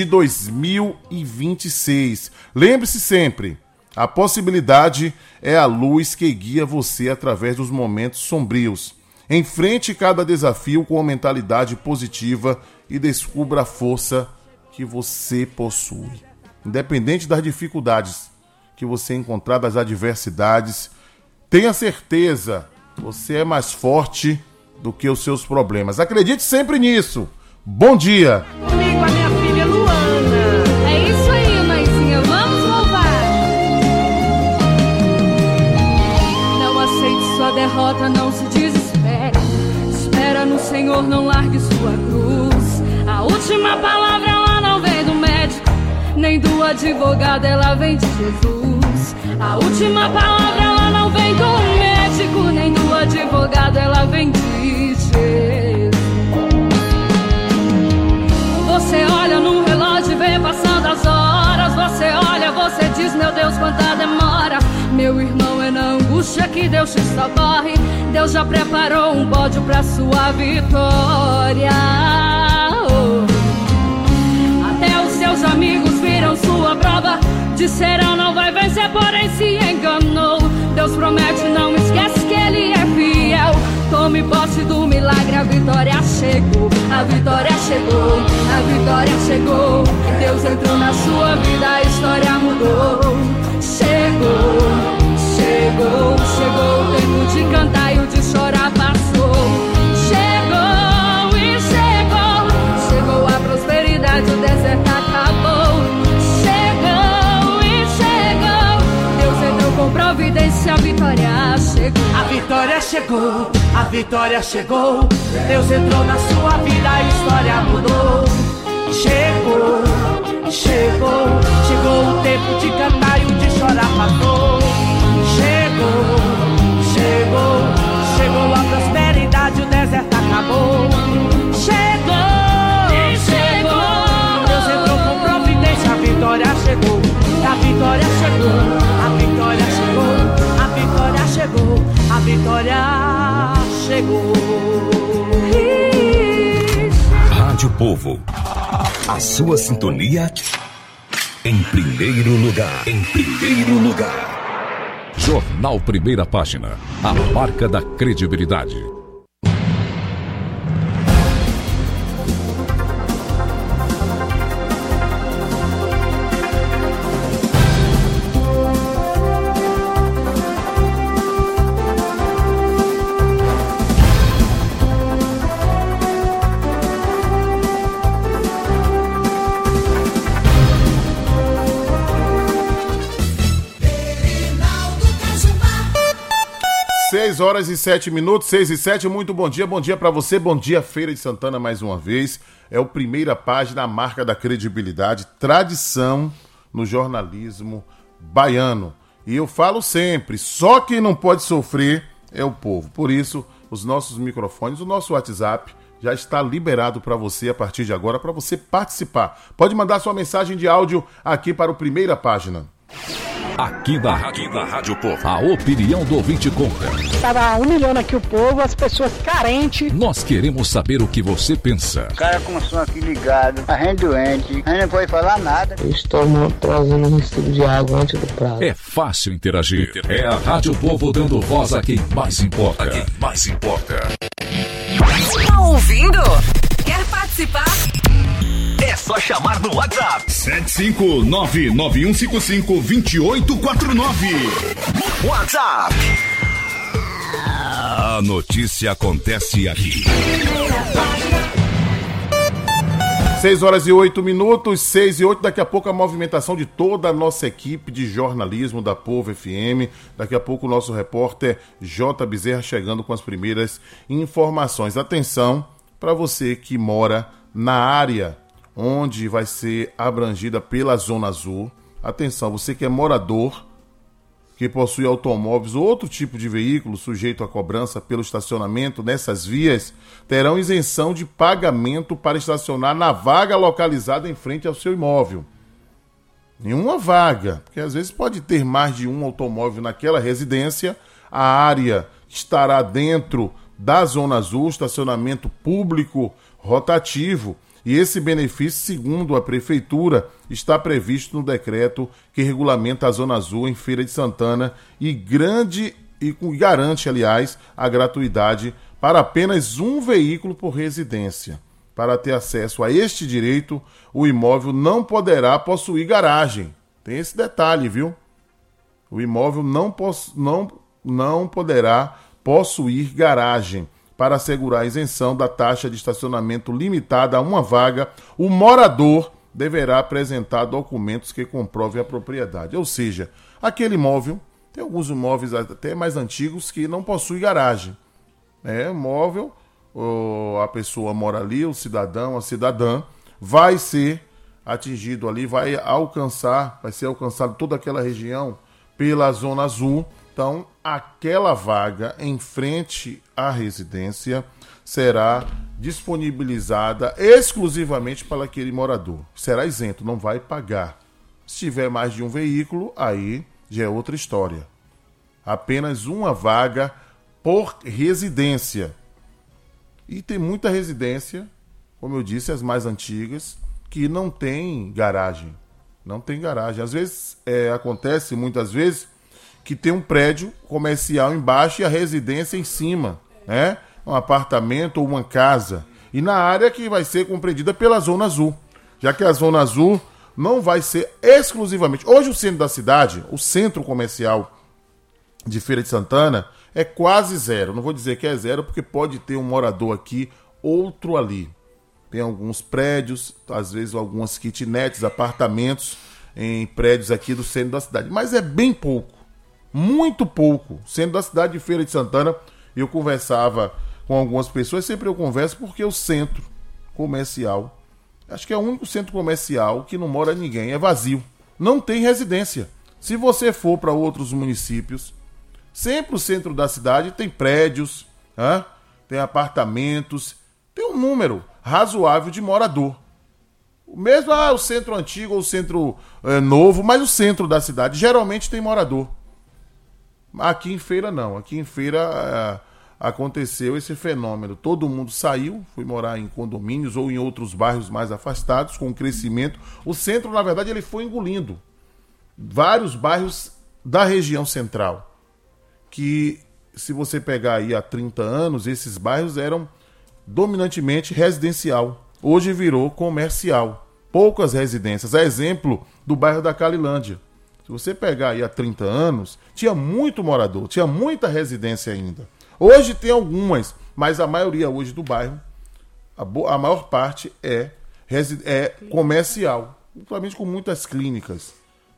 [SPEAKER 6] 2026. Lembre-se sempre, a possibilidade é a luz que guia você através dos momentos sombrios. Enfrente cada desafio com uma mentalidade positiva e descubra a força que você possui. Independente das dificuldades que você encontrar, das adversidades, tenha certeza, você é mais forte do que os seus problemas. Acredite sempre nisso. Bom dia!
[SPEAKER 10] Comigo a minha filha Luana.
[SPEAKER 2] É isso aí, mãezinha, vamos louvar.
[SPEAKER 10] Não aceite sua derrota, não se desespere. Espera no Senhor, não largue sua cruz. A última palavra ela não vem do médico, nem do advogado, ela vem de Jesus. A última palavra ela não vem do médico, nem do advogado, ela vem de Jesus. Você olha no relógio e vê passando as horas. Você olha, você diz, meu Deus, quanta demora. Meu irmão, é na angústia que Deus te socorre. Deus já preparou um pódio pra sua vitória. Até os seus amigos viram sua prova, disseram não vai vencer, porém se enganou. Deus promete, não esquece que Ele é fiel. Tome posse do milagre, a vitória chegou. A vitória chegou, a vitória chegou. Deus entrou na sua vida, a história mudou. Chegou, chegou, chegou. O tempo de cantar e o de chorar passou. Chegou e chegou, chegou a prosperidade, o deserto acabou. Chegou e chegou, Deus entrou com providência, a vitória chegou.
[SPEAKER 14] A vitória chegou, a vitória chegou. Deus entrou na sua vida, a história mudou. Chegou, chegou, chegou o tempo de cantar e o de chorar passou. Chegou, chegou, chegou a prosperidade, o deserto acabou. Chegou, chegou, Deus entrou com providência, a vitória chegou. A vitória chegou, a vitória chegou, a vitória chegou, a vitória chegou.
[SPEAKER 1] Rádio Povo, a sua sintonia em primeiro lugar. Em primeiro lugar. Jornal Primeira Página, a marca da credibilidade.
[SPEAKER 6] Horas e 7 minutos, 6 e 7, muito bom dia pra você, bom dia Feira de Santana mais uma vez, é o Primeira Página, a marca da credibilidade, tradição no jornalismo baiano, e eu falo sempre, só quem não pode sofrer é o povo, por isso os nossos microfones, o nosso WhatsApp já está liberado para você a partir de agora, para você participar, pode mandar sua mensagem de áudio aqui para o Primeira Página.
[SPEAKER 1] Aqui na Rádio Povo, a opinião do ouvinte conta.
[SPEAKER 8] Estava humilhando aqui o povo, as pessoas carentes.
[SPEAKER 1] Nós queremos saber o que você pensa.
[SPEAKER 11] O cara com o som aqui ligado, a gente doente, a gente não pode falar nada.
[SPEAKER 12] Estou trazendo um recibo de água antes do prazo.
[SPEAKER 1] É fácil interagir. É a Rádio Povo dando voz a quem mais importa. A quem mais importa.
[SPEAKER 21] Tá ouvindo? Quer participar?
[SPEAKER 1] É só chamar no WhatsApp.
[SPEAKER 17] 759-9155-2849.
[SPEAKER 1] WhatsApp. A notícia acontece aqui.
[SPEAKER 6] 6 horas e 8 minutos, 6 e 8, daqui a pouco a movimentação de toda a nossa equipe de jornalismo da Povo FM, daqui a pouco o nosso repórter J. Bezerra chegando com as primeiras informações. Atenção para você que mora na área onde vai ser abrangida pela Zona Azul, atenção, você que é morador, que possui automóveis ou outro tipo de veículo sujeito à cobrança pelo estacionamento nessas vias, terão isenção de pagamento para estacionar na vaga localizada em frente ao seu imóvel. em uma vaga, porque às vezes pode ter mais de um automóvel naquela residência, a área estará dentro da Zona Azul, estacionamento público rotativo, e esse benefício, segundo a Prefeitura, está previsto no decreto que regulamenta a Zona Azul em Feira de Santana e garante, aliás, a gratuidade para apenas um veículo por residência. Para ter acesso a este direito, o imóvel não poderá possuir garagem. Tem esse detalhe, viu? O imóvel não poderá possuir garagem. Para assegurar a isenção da taxa de estacionamento limitada a uma vaga, o morador deverá apresentar documentos que comprovem a propriedade. Ou seja, aquele imóvel, tem alguns imóveis até mais antigos que não possuem garagem. Imóvel, a pessoa mora ali, o cidadão, a cidadã, vai ser atingido ali, vai ser alcançado toda aquela região pela Zona Azul. Então, aquela vaga em frente à residência será disponibilizada exclusivamente para aquele morador. Será isento, não vai pagar. Se tiver mais de um veículo, aí já é outra história. Apenas uma vaga por residência. E tem muita residência, como eu disse, as mais antigas, que não tem garagem. Não tem garagem. Às vezes, acontece muitas vezes que tem um prédio comercial embaixo e a residência em cima, né? Um apartamento ou uma casa. E na área que vai ser compreendida pela Zona Azul. Já que a Zona Azul não vai ser exclusivamente... Hoje o centro da cidade, o centro comercial de Feira de Santana, é quase zero. Não vou dizer que é zero, porque pode ter um morador aqui, outro ali. Tem alguns prédios, às vezes algumas kitnets, apartamentos em prédios aqui do centro da cidade. Mas é bem pouco. Muito pouco. Sendo da cidade de Feira de Santana, eu conversava com algumas pessoas, sempre eu converso porque o centro comercial, acho que é o único centro comercial que não mora ninguém, é vazio. Não tem residência. Se você for para outros municípios, sempre o centro da cidade tem prédios, tem apartamentos, tem um número razoável de morador. Mesmo o centro antigo ou o centro novo, mas o centro da cidade geralmente tem morador. Aqui em Feira não, aqui em Feira aconteceu esse fenômeno, todo mundo saiu, foi morar em condomínios ou em outros bairros mais afastados, com o crescimento, o centro na verdade ele foi engolindo vários bairros da região central, que se você pegar aí há 30 anos, esses bairros eram dominantemente residencial, hoje virou comercial, poucas residências, a exemplo do bairro da Calilândia. Se você pegar aí há 30 anos, tinha muito morador, tinha muita residência ainda. Hoje tem algumas, mas a maioria hoje do bairro, a maior parte é comercial, principalmente com muitas clínicas.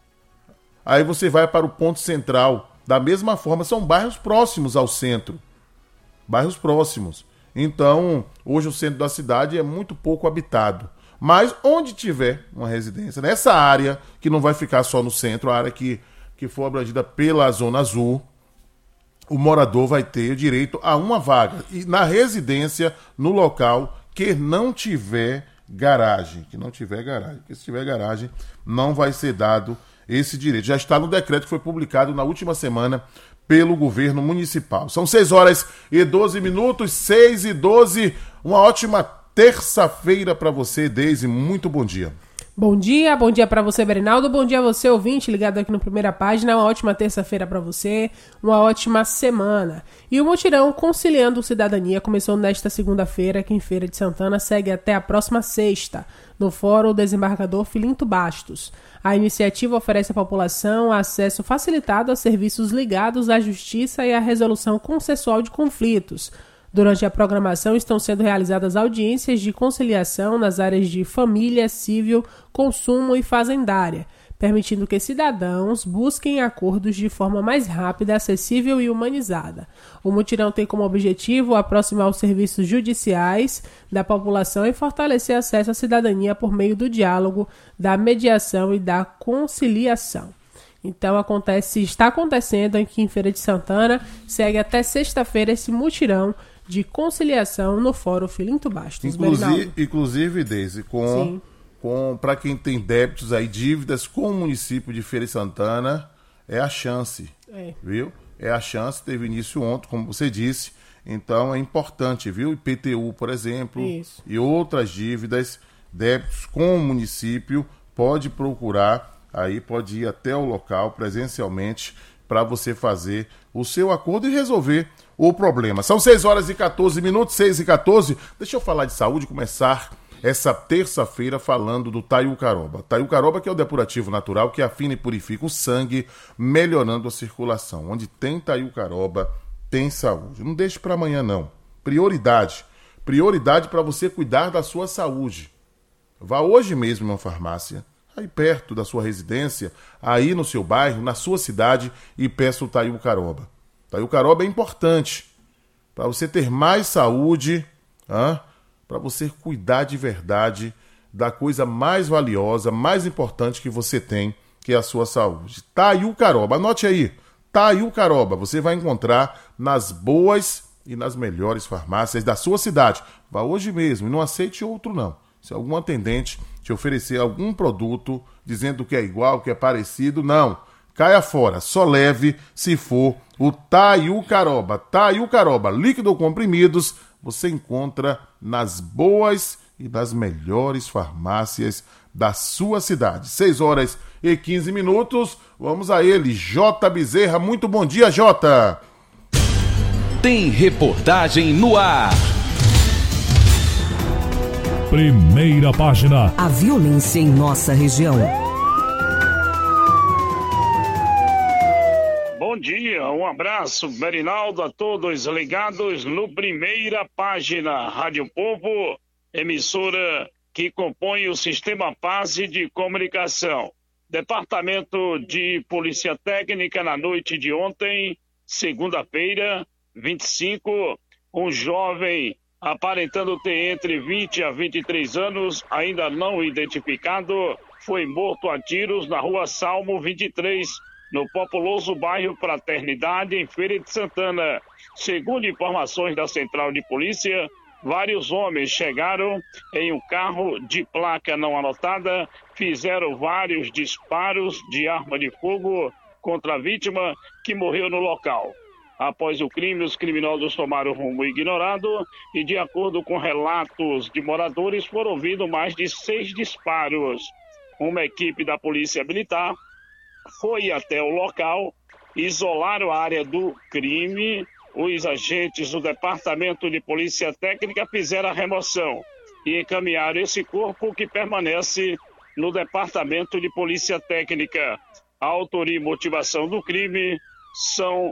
[SPEAKER 6] Aí você vai para o ponto central, da mesma forma, são bairros próximos ao centro. Bairros próximos. Então, hoje o centro da cidade é muito pouco habitado. Mas onde tiver uma residência, nessa área, que não vai ficar só no centro, a área que for abrangida pela Zona Azul, o morador vai ter direito a uma vaga. E na residência, no local que não tiver garagem. Porque se tiver garagem, não vai ser dado esse direito. Já está no decreto que foi publicado na última semana pelo governo municipal. São 6h12, 6h12. Uma ótima terça-feira para você, Deise. Muito bom dia.
[SPEAKER 7] Bom dia para você, Bernaldo. Bom dia a você, ouvinte, ligado aqui no Primeira Página. Uma ótima terça-feira para você, uma ótima semana. E o mutirão Conciliando Cidadania começou nesta segunda-feira aqui em Feira de Santana, segue até a próxima sexta, no Fórum Desembargador Filinto Bastos. A iniciativa oferece à população acesso facilitado a serviços ligados à justiça e à resolução consensual de conflitos. Durante a programação estão sendo realizadas audiências de conciliação nas áreas de família, civil, consumo e fazendária, permitindo que cidadãos busquem acordos de forma mais rápida, acessível e humanizada. O mutirão tem como objetivo aproximar os serviços judiciais da população e fortalecer acesso à cidadania por meio do diálogo, da mediação e da conciliação. Então está acontecendo aqui em Feira de Santana, segue até sexta-feira esse mutirão de conciliação no Fórum Filinto Bastos.
[SPEAKER 6] Inclusive, Deise, com para quem tem débitos aí, dívidas com o município de Feira de Santana, é a chance, viu? É a chance, teve início ontem, como você disse, então é importante, viu? IPTU, por exemplo, e outras dívidas, débitos com o município, pode procurar, aí pode ir até o local presencialmente para você fazer o seu acordo e resolver o problema. São 6h14, 6h14. Deixa eu falar de saúde, começar essa terça-feira falando do Taiucaroba. Taiucaroba, que é o depurativo natural que afina e purifica o sangue, melhorando a circulação. Onde tem Taiucaroba, tem saúde. Não deixe para amanhã, não. Prioridade. Prioridade para você cuidar da sua saúde. Vá hoje mesmo em uma farmácia, aí perto da sua residência, aí no seu bairro, na sua cidade, e peça o Taiucaroba. Taiucaroba é importante para você ter mais saúde, para você cuidar de verdade da coisa mais valiosa, mais importante que você tem, que é a sua saúde. Taiucaroba, anote aí, Taiucaroba, você vai encontrar nas boas e nas melhores farmácias da sua cidade. Vá hoje mesmo e não aceite outro não. Se algum atendente te oferecer algum produto dizendo que é igual, que é parecido, não. Caia fora, só leve se for o Taiucaroba. Taiucaroba, líquido ou comprimidos, você encontra nas boas e nas melhores farmácias da sua cidade. 6h15. Vamos a ele, J. Bezerra. Muito bom dia, Jota.
[SPEAKER 1] Tem reportagem no ar.
[SPEAKER 4] Primeira página.
[SPEAKER 21] A violência em nossa região.
[SPEAKER 9] Bom dia, um abraço, Berinaldo, a todos ligados no Primeira Página. Rádio Povo, emissora que compõe o Sistema Paz de Comunicação. Departamento de Polícia Técnica, na noite de ontem, segunda-feira, 25, um jovem aparentando ter entre 20 a 23 anos, ainda não identificado, foi morto a tiros na rua Salmo 23, no populoso bairro Fraternidade, em Feira de Santana. Segundo informações da Central de Polícia, vários homens chegaram em um carro de placa não anotada, fizeram vários disparos de arma de fogo contra a vítima, que morreu no local. Após o crime, os criminosos tomaram rumo ignorado e, de acordo com relatos de moradores, foram ouvidos mais de 6 disparos. Uma equipe da Polícia Militar foi até o local, isolaram a área do crime. Os agentes do Departamento de Polícia Técnica fizeram a remoção e encaminharam esse corpo, que permanece no Departamento de Polícia Técnica. A autoria e motivação do crime são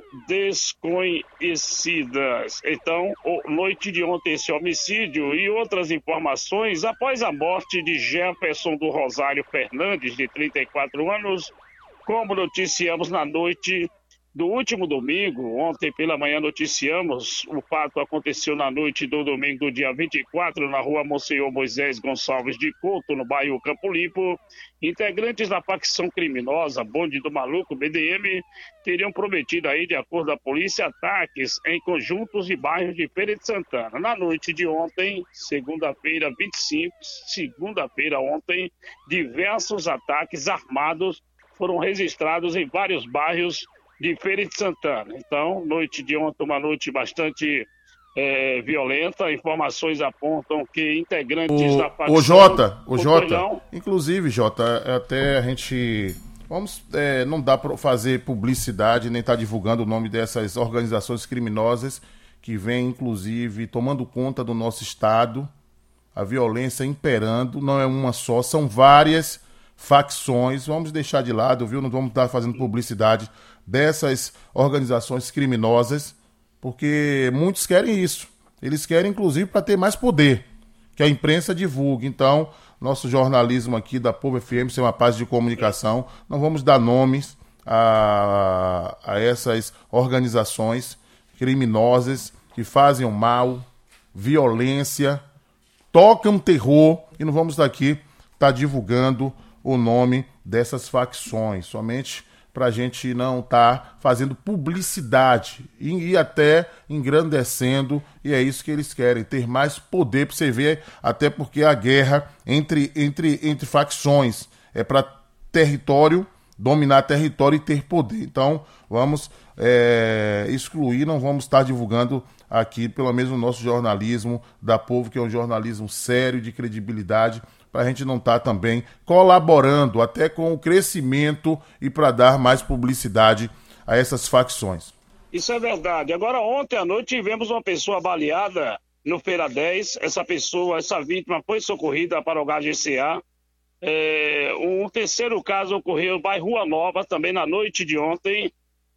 [SPEAKER 9] desconhecidas. Então, noite de ontem, esse homicídio e outras informações após a morte de Jefferson do Rosário Fernandes, de 34 anos, como noticiamos na noite do último domingo. Ontem pela manhã noticiamos, o fato aconteceu na noite do domingo, do dia 24, na rua Monsenhor Moisés Gonçalves de Couto, no bairro Campo Limpo. Integrantes da facção criminosa Bonde do Maluco, BDM, teriam prometido aí, de acordo com a polícia, ataques em conjuntos de bairros de Feira de Santana. Na noite de ontem, segunda-feira 25, ontem, diversos ataques armados foram registrados em vários bairros de Feira de Santana. Então, noite de ontem, uma noite bastante violenta. Informações apontam que integrantes da facção...
[SPEAKER 6] O Jota, inclusive, Jota, até a gente... não dá para fazer publicidade, nem estar divulgando o nome dessas organizações criminosas que vêm, inclusive, tomando conta do nosso estado, a violência imperando, não é uma só, são várias facções. Vamos deixar de lado, viu? Não vamos estar fazendo publicidade dessas organizações criminosas, porque muitos querem isso. Eles querem, inclusive, para ter mais poder, que a imprensa divulgue. Então, nosso jornalismo aqui da Povo FM, Sistema Paz de Comunicação, não vamos dar nomes a essas organizações criminosas que fazem o mal, violência, tocam terror, e não vamos daqui estar divulgando o nome dessas facções, somente para a gente não estar fazendo publicidade e até engrandecendo, e é isso que eles querem, ter mais poder, para você ver, até porque a guerra entre facções é para território, dominar território e ter poder. Então, vamos excluir, não vamos estar divulgando aqui, pelo menos o nosso jornalismo da Povo, que é um jornalismo sério, de credibilidade, para a gente não estar também colaborando até com o crescimento e para dar mais publicidade a essas facções.
[SPEAKER 9] Isso é verdade. Agora, ontem à noite tivemos uma pessoa baleada no Feira 10. Essa vítima foi socorrida para o HGCA. Um terceiro caso ocorreu no bairro Rua Nova, também na noite de ontem.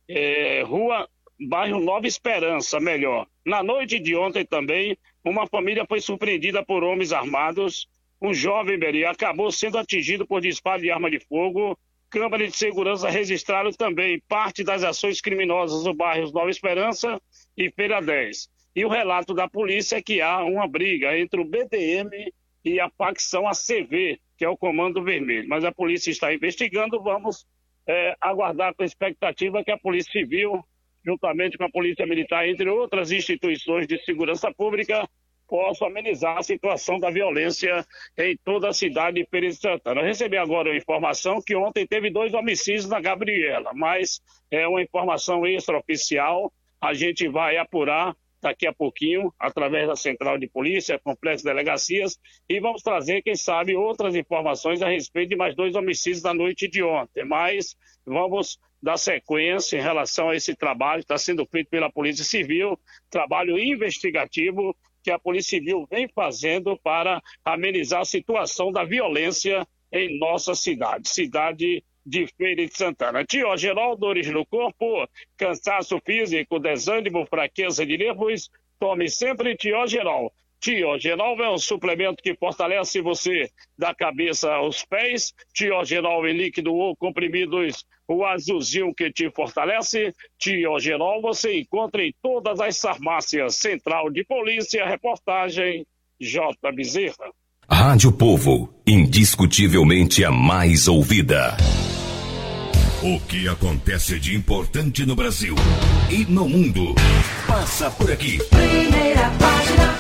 [SPEAKER 9] Bairro Nova Esperança, melhor. Na noite de ontem também, uma família foi surpreendida por homens armados. Um jovem, Beri, acabou sendo atingido por disparo de arma de fogo. Câmeras de segurança registraram também parte das ações criminosas no bairro Nova Esperança e Feira 10. E o relato da polícia é que há uma briga entre o BDM e a facção ACV, que é o Comando Vermelho. Mas a polícia está investigando, vamos aguardar com expectativa que a Polícia Civil, juntamente com a Polícia Militar, entre outras instituições de segurança pública, possam amenizar a situação da violência em toda a cidade de Feira de Santana. Eu recebi agora a informação que ontem teve 2 homicídios na Gabriela, mas é uma informação extraoficial, a gente vai apurar daqui a pouquinho, através da Central de Polícia, Complexo de Delegacias, e vamos trazer, quem sabe, outras informações a respeito de mais 2 homicídios da noite de ontem, mas vamos dar sequência em relação a esse trabalho que está sendo feito pela Polícia Civil, trabalho investigativo que a Polícia Civil vem fazendo para amenizar a situação da violência em nossa cidade de Feira de Santana. Tiogeral, dores no corpo, cansaço físico, desânimo, fraqueza de nervos, tome sempre Tiogeral. Tiogeral é um suplemento que fortalece você da cabeça aos pés. Tiogeral em líquido ou comprimidos, o azulzinho que te fortalece. Tiogeral você encontra em todas as farmácias. Central de Polícia, reportagem J. Bezerra.
[SPEAKER 1] Rádio Povo, indiscutivelmente a mais ouvida. O que acontece de importante no Brasil e no mundo passa por aqui.
[SPEAKER 14] Primeira página.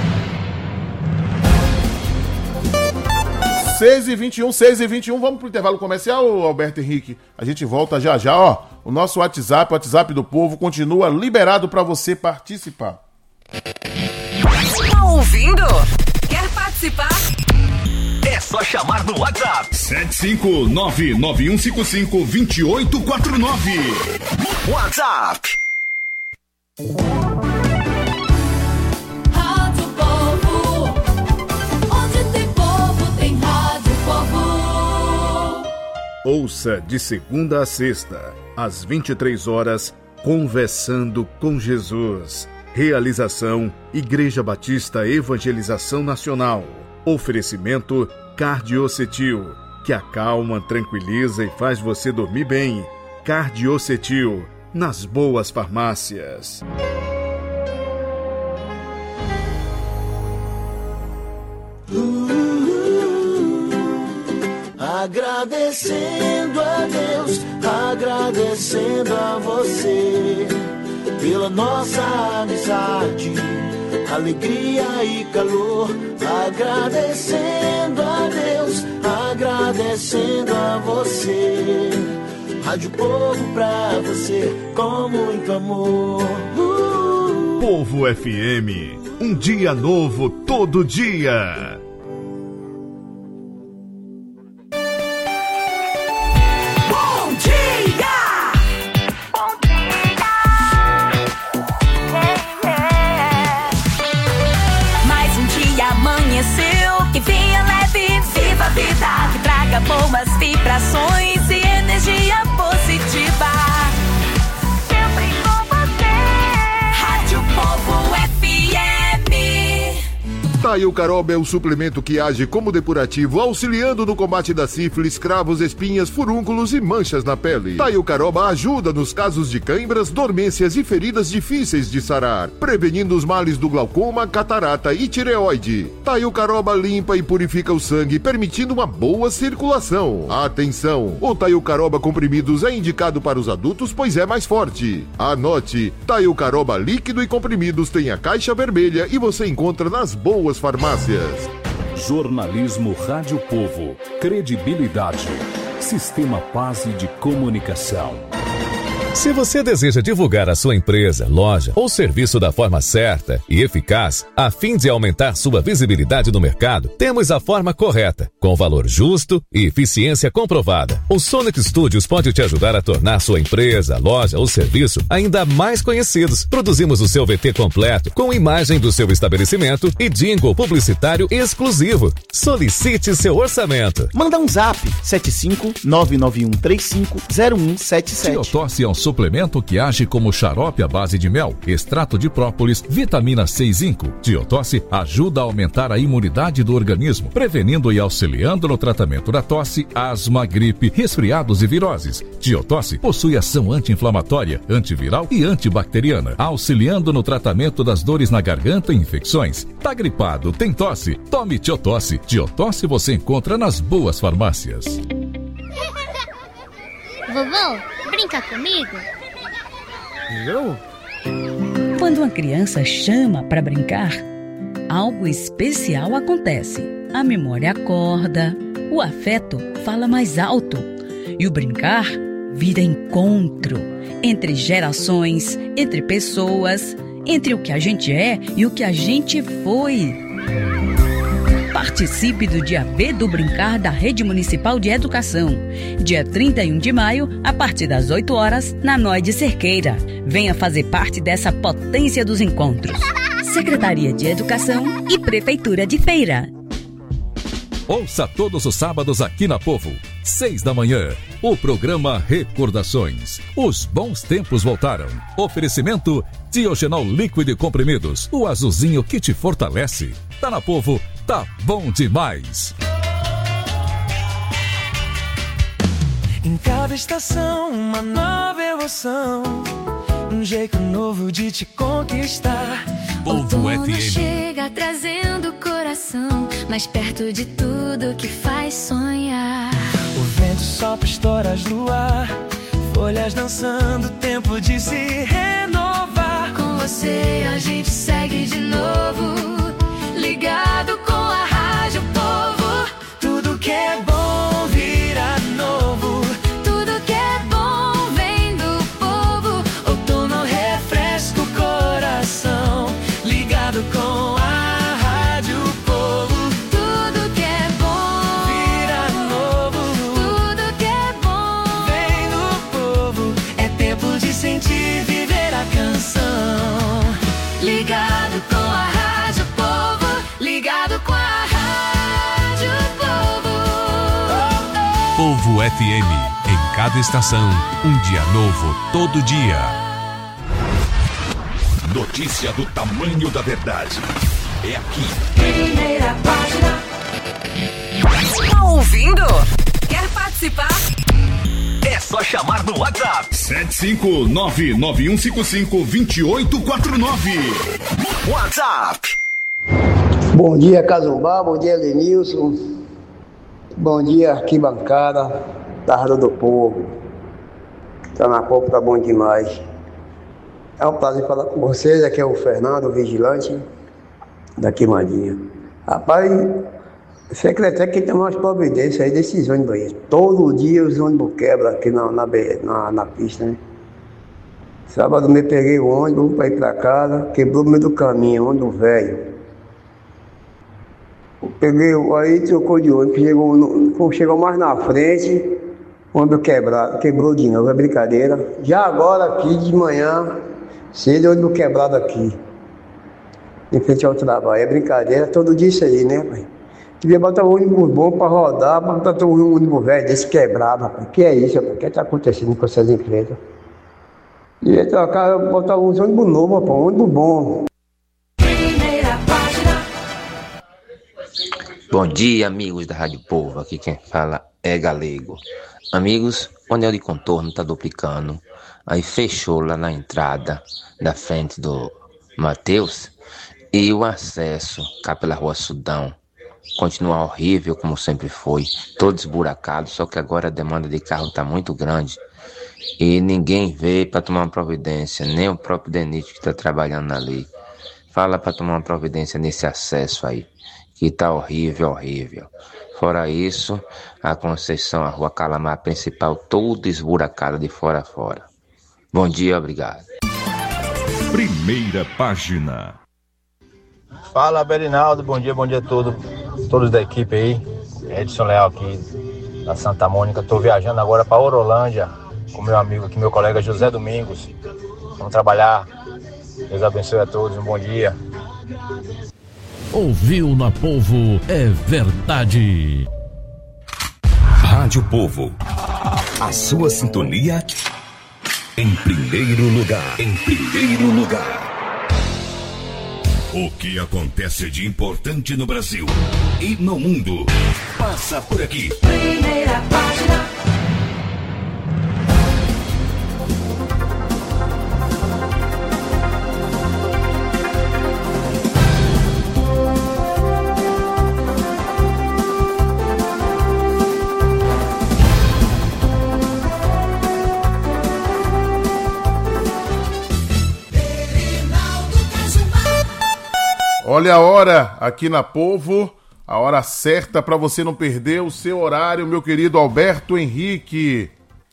[SPEAKER 6] 6h21, vamos pro intervalo comercial, Alberto Henrique. A gente volta já já, ó. O nosso WhatsApp do Povo, continua liberado para você participar.
[SPEAKER 21] Tá ouvindo? Quer participar?
[SPEAKER 1] É só chamar no WhatsApp.
[SPEAKER 17] 759-9155-2849.
[SPEAKER 1] WhatsApp.
[SPEAKER 14] Rádio Povo. Onde tem povo, tem Rádio Povo.
[SPEAKER 17] Ouça de segunda a sexta, às 23 horas, Conversando com Jesus. Realização Igreja Batista Evangelização Nacional. Oferecimento Cardiocetil, que acalma, tranquiliza e faz você dormir bem. Cardiocetil, nas boas farmácias.
[SPEAKER 5] Agradecendo a Deus, agradecendo a você pela nossa amizade, alegria e calor. Agradecendo a Deus, agradecendo a você. Rádio Povo pra você, com muito amor.
[SPEAKER 17] Povo FM, um dia novo todo dia.
[SPEAKER 26] Que traga boas vibrações e energia positiva. Sempre com você. Rádio Povo FM.
[SPEAKER 17] Tá
[SPEAKER 15] Taio Caroba é o suplemento que age como depurativo, auxiliando no combate da sífilis, cravos, espinhas, furúnculos e manchas na pele. Taio Caroba ajuda nos casos de cãibras, dormências e feridas difíceis de sarar, prevenindo os males do glaucoma, catarata e tireoide. Taio Caroba limpa e purifica o sangue, permitindo uma boa circulação. Atenção! O Taio Caroba comprimidos é indicado para os adultos, pois é mais forte. Anote: Taio Caroba líquido e comprimidos tem a caixa vermelha e você encontra nas boas farmácias.
[SPEAKER 16] Jornalismo Rádio Povo. Credibilidade. Sistema Paz de Comunicação.
[SPEAKER 18] Se você deseja divulgar a sua empresa, loja ou serviço da forma certa e eficaz, a fim de aumentar sua visibilidade no mercado, temos a forma correta, com valor justo e eficiência comprovada. O Sonic Studios pode te ajudar a tornar sua empresa, loja ou serviço ainda mais conhecidos. Produzimos o seu VT completo, com imagem do seu estabelecimento e jingle publicitário exclusivo. Solicite seu orçamento.
[SPEAKER 19] Manda um zap, 75991350177.
[SPEAKER 18] Tiotosse é um suplemento que age como xarope à base de mel, extrato de própolis, vitamina C e zinco. Tiotosse ajuda a aumentar a imunidade do organismo, prevenindo e auxiliando no tratamento da tosse, asma, gripe, resfriados e viroses. Tiotosse possui ação anti-inflamatória, antiviral e antibacteriana, auxiliando no tratamento das dores na garganta e infecções. Tá gripado, tem tosse? Tome Tiotosse. Tiotosse você encontra nas boas farmácias.
[SPEAKER 25] Vovô, brinca comigo?
[SPEAKER 8] Eu?
[SPEAKER 26] Quando uma criança chama para brincar, algo especial acontece. A memória acorda, o afeto fala mais alto e o brincar vira encontro entre gerações, entre pessoas, entre o que a gente é e o que a gente foi. Participe do Dia B do Brincar da Rede Municipal de Educação. Dia 31 de maio, a partir das 8 horas, na Nói de Cerqueira. Venha fazer parte dessa potência dos encontros. Secretaria de Educação e Prefeitura de Feira.
[SPEAKER 18] Ouça todos os sábados aqui na Povo, 6 da manhã, o programa Recordações. Os bons tempos voltaram. Oferecimento Diogenol líquido e comprimidos, o azulzinho que te fortalece. Tá na Povo, tá bom demais.
[SPEAKER 14] Em cada estação, uma nova emoção, um jeito novo de te conquistar.
[SPEAKER 21] Povo FM chega trazendo o coração mais perto de tudo que faz sonhar.
[SPEAKER 14] O vento sopra histórias no ar, folhas dançando, tempo de se renovar.
[SPEAKER 21] Com você a gente segue de novo, ligado com a Rádio Povo.
[SPEAKER 14] Tudo que é bom vira novo,
[SPEAKER 21] tudo que é bom vem do povo.
[SPEAKER 14] Outono refresca o coração, ligado com a Rádio Povo.
[SPEAKER 21] Tudo que é bom
[SPEAKER 14] vira novo,
[SPEAKER 21] tudo que é bom
[SPEAKER 14] vem do povo. É tempo de sentir, viver a canção,
[SPEAKER 21] ligado com a Rádio Povo, ligado com a Rádio Povo.
[SPEAKER 1] Povo FM, em cada estação, um dia novo todo dia. Notícia do tamanho da verdade. É aqui.
[SPEAKER 21] Primeira página. Tá ouvindo? Quer participar?
[SPEAKER 1] É só chamar no WhatsApp.
[SPEAKER 15] 75991552849.
[SPEAKER 1] WhatsApp.
[SPEAKER 20] Bom dia, Casubá. Bom dia, Lenilson. Bom dia, arquibancada da Rádio do Povo. Tá na Povo, tá bom demais. É um prazer falar com vocês. Aqui é o Fernando, o vigilante da Queimadinha. Rapaz, o secretário que tem umas providências aí desses ônibus aí. Todo dia os ônibus quebram aqui na pista, né? Sábado eu peguei o ônibus para ir para casa, quebrou no meio do caminho, ônibus velho. Peguei, aí trocou de ônibus, chegou mais na frente, o ônibus quebrou de novo, é brincadeira. Já agora aqui de manhã, cedo, ônibus quebrado aqui, em frente ao trabalho, é brincadeira, todo dia isso aí, né, pai? Devia botar um ônibus bom para rodar, para botar um ônibus velho desse quebrado, rapaz. Que é isso, rapaz? O que está acontecendo com essas empresas? Devia trocar, botar um ônibus novo, rapaz, um ônibus bom.
[SPEAKER 21] Primeira página.
[SPEAKER 2] Bom dia, amigos da Rádio Povo. Aqui quem fala é Galego. Amigos, o anel de contorno tá duplicando. Aí fechou lá na entrada da frente do Mateus. E o acesso cá pela Rua Sudão continua horrível, como sempre foi. Todo esburacado, só que agora a demanda de carro tá muito grande. E ninguém veio para tomar uma providência, nem o próprio Denite que está trabalhando ali. Fala para tomar uma providência nesse acesso aí, que tá horrível, horrível. Fora isso, a Conceição, a Rua Calamar principal, toda esburacada de fora a fora. Bom dia, obrigado.
[SPEAKER 1] Primeira página.
[SPEAKER 3] Fala, Berinaldo, bom dia a todos da equipe aí. Edson Leal aqui da Santa Mônica. Tô viajando agora para Orolândia com meu amigo aqui, meu colega José Domingos. Vamos trabalhar. Deus abençoe a todos, um bom dia.
[SPEAKER 4] Ouviu na Povo é verdade.
[SPEAKER 1] Rádio Povo. A sua sintonia em primeiro lugar. Em primeiro lugar. O que acontece de importante no Brasil e no mundo passa por aqui. Primeira página.
[SPEAKER 6] Olha a hora aqui na Povo, a hora certa para você não perder o seu horário, meu querido Alberto Henrique.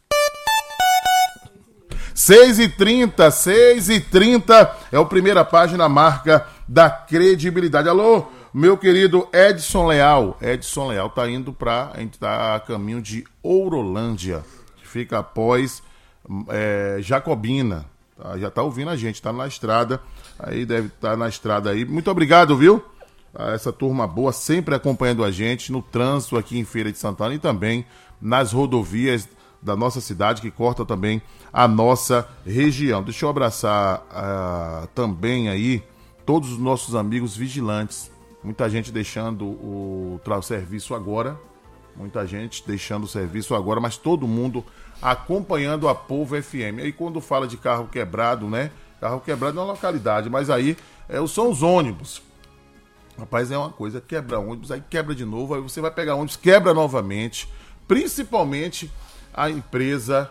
[SPEAKER 6] 6h30 é o Primeira Página, marca da credibilidade. Alô, meu querido Edson Leal. Edson Leal tá indo a gente tá a caminho de Ourolândia, que fica após Jacobina. Já tá ouvindo a gente, tá na estrada. Aí deve estar na estrada aí. Muito obrigado, viu? Essa turma boa sempre acompanhando a gente no trânsito aqui em Feira de Santana e também nas rodovias da nossa cidade, que corta também a nossa região. Deixa eu abraçar também aí todos os nossos amigos vigilantes. Muita gente deixando o serviço agora. Muita gente deixando o serviço agora, mas todo mundo acompanhando a Povo FM. Aí quando fala de carro quebrado, né? Carro quebrado na localidade, mas aí são os ônibus. Rapaz, é uma coisa, quebra ônibus, aí quebra de novo, aí você vai pegar ônibus, quebra novamente. Principalmente a empresa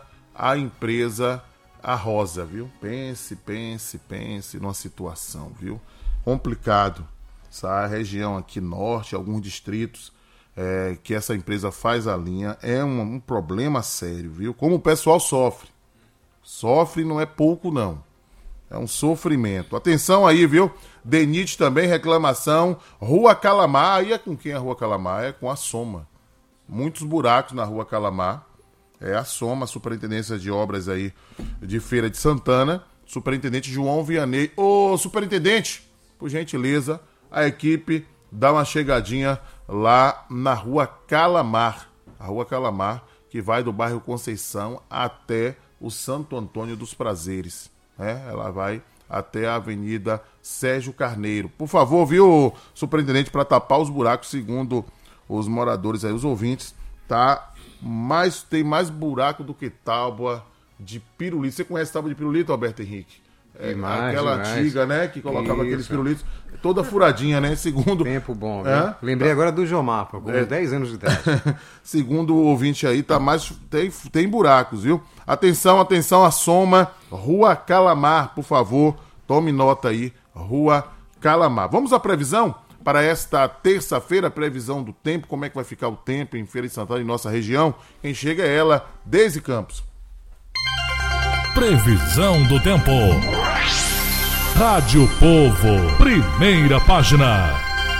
[SPEAKER 6] a Rosa, viu? Pense numa situação, viu? Complicado. Essa região aqui norte, alguns distritos que essa empresa faz a linha, é um problema sério, viu? Como o pessoal sofre. Sofre não é pouco, não. É um sofrimento. Atenção aí, viu? Denite também, reclamação. Rua Calamar. Aí é com quem a Rua Calamar? É com a Soma. Muitos buracos na Rua Calamar. É a Soma, a Superintendência de Obras aí de Feira de Santana. Superintendente João Vianney. Ô, superintendente, por gentileza, a equipe dá uma chegadinha lá na Rua Calamar. A Rua Calamar, que vai do bairro Conceição até o Santo Antônio dos Prazeres. Ela vai até a Avenida Sérgio Carneiro. Por favor, viu, superintendente, para tapar os buracos, segundo os moradores aí, os ouvintes, tem mais buraco do que tábua de pirulito. Você conhece tábua de pirulito, Alberto Henrique? Aquela antiga, né, que colocava aqueles pirulitos, toda furadinha, né, segundo...
[SPEAKER 13] Tempo bom, viu? Lembrei agora do Jomapa, com 10 anos de idade.
[SPEAKER 6] Segundo o ouvinte aí, tem buracos, viu? Atenção, a Soma, Rua Calamar, por favor, tome nota aí, Rua Calamar. Vamos à previsão para esta terça-feira, previsão do tempo, como é que vai ficar o tempo em Feira de Santana, em nossa região. Quem chega é ela, Deise Campos.
[SPEAKER 4] Previsão do tempo. Rádio Povo, Primeira Página.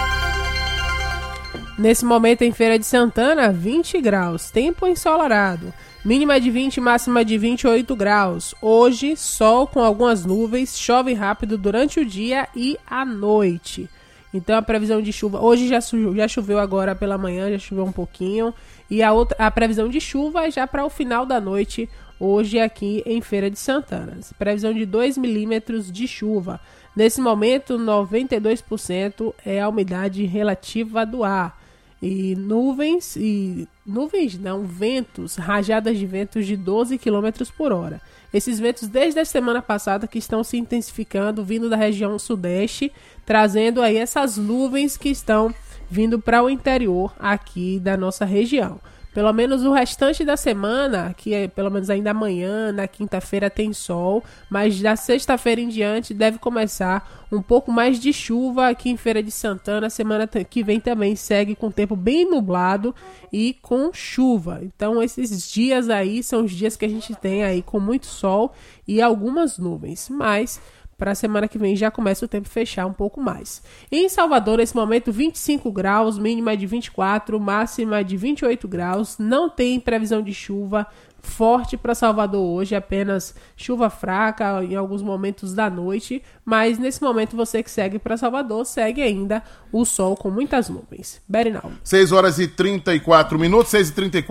[SPEAKER 7] Nesse momento em Feira de Santana, 20 graus, tempo ensolarado. Mínima de 20, máxima de 28 graus. Hoje, sol com algumas nuvens, chove rápido durante o dia e à noite. Então a previsão de chuva, hoje já choveu agora pela manhã, já choveu um pouquinho. E a previsão de chuva já para o final da noite, hoje aqui em Feira de Santana. Previsão de 2 milímetros de chuva. Nesse momento, 92% é a umidade relativa do ar. E nuvens não, ventos, rajadas de ventos de 12 km por hora. Esses ventos desde a semana passada que estão se intensificando, vindo da região sudeste, trazendo aí essas nuvens que estão vindo para o interior aqui da nossa região. Pelo menos o restante da semana, que é pelo menos ainda amanhã, na quinta-feira tem sol, mas da sexta-feira em diante deve começar um pouco mais de chuva aqui em Feira de Santana. Semana que vem também segue com tempo bem nublado e com chuva. Então esses dias aí são os dias que a gente tem aí com muito sol e algumas nuvens, mas para a semana que vem já começa o tempo fechar um pouco mais. Em Salvador, nesse momento, 25 graus, mínima de 24, máxima de 28 graus. Não tem previsão de chuva forte para Salvador hoje, apenas chuva fraca em alguns momentos da noite. Mas nesse momento, você que segue para Salvador, segue ainda o sol com muitas nuvens. Berinaldo.
[SPEAKER 6] 6 horas e 34 minutos, 6h34.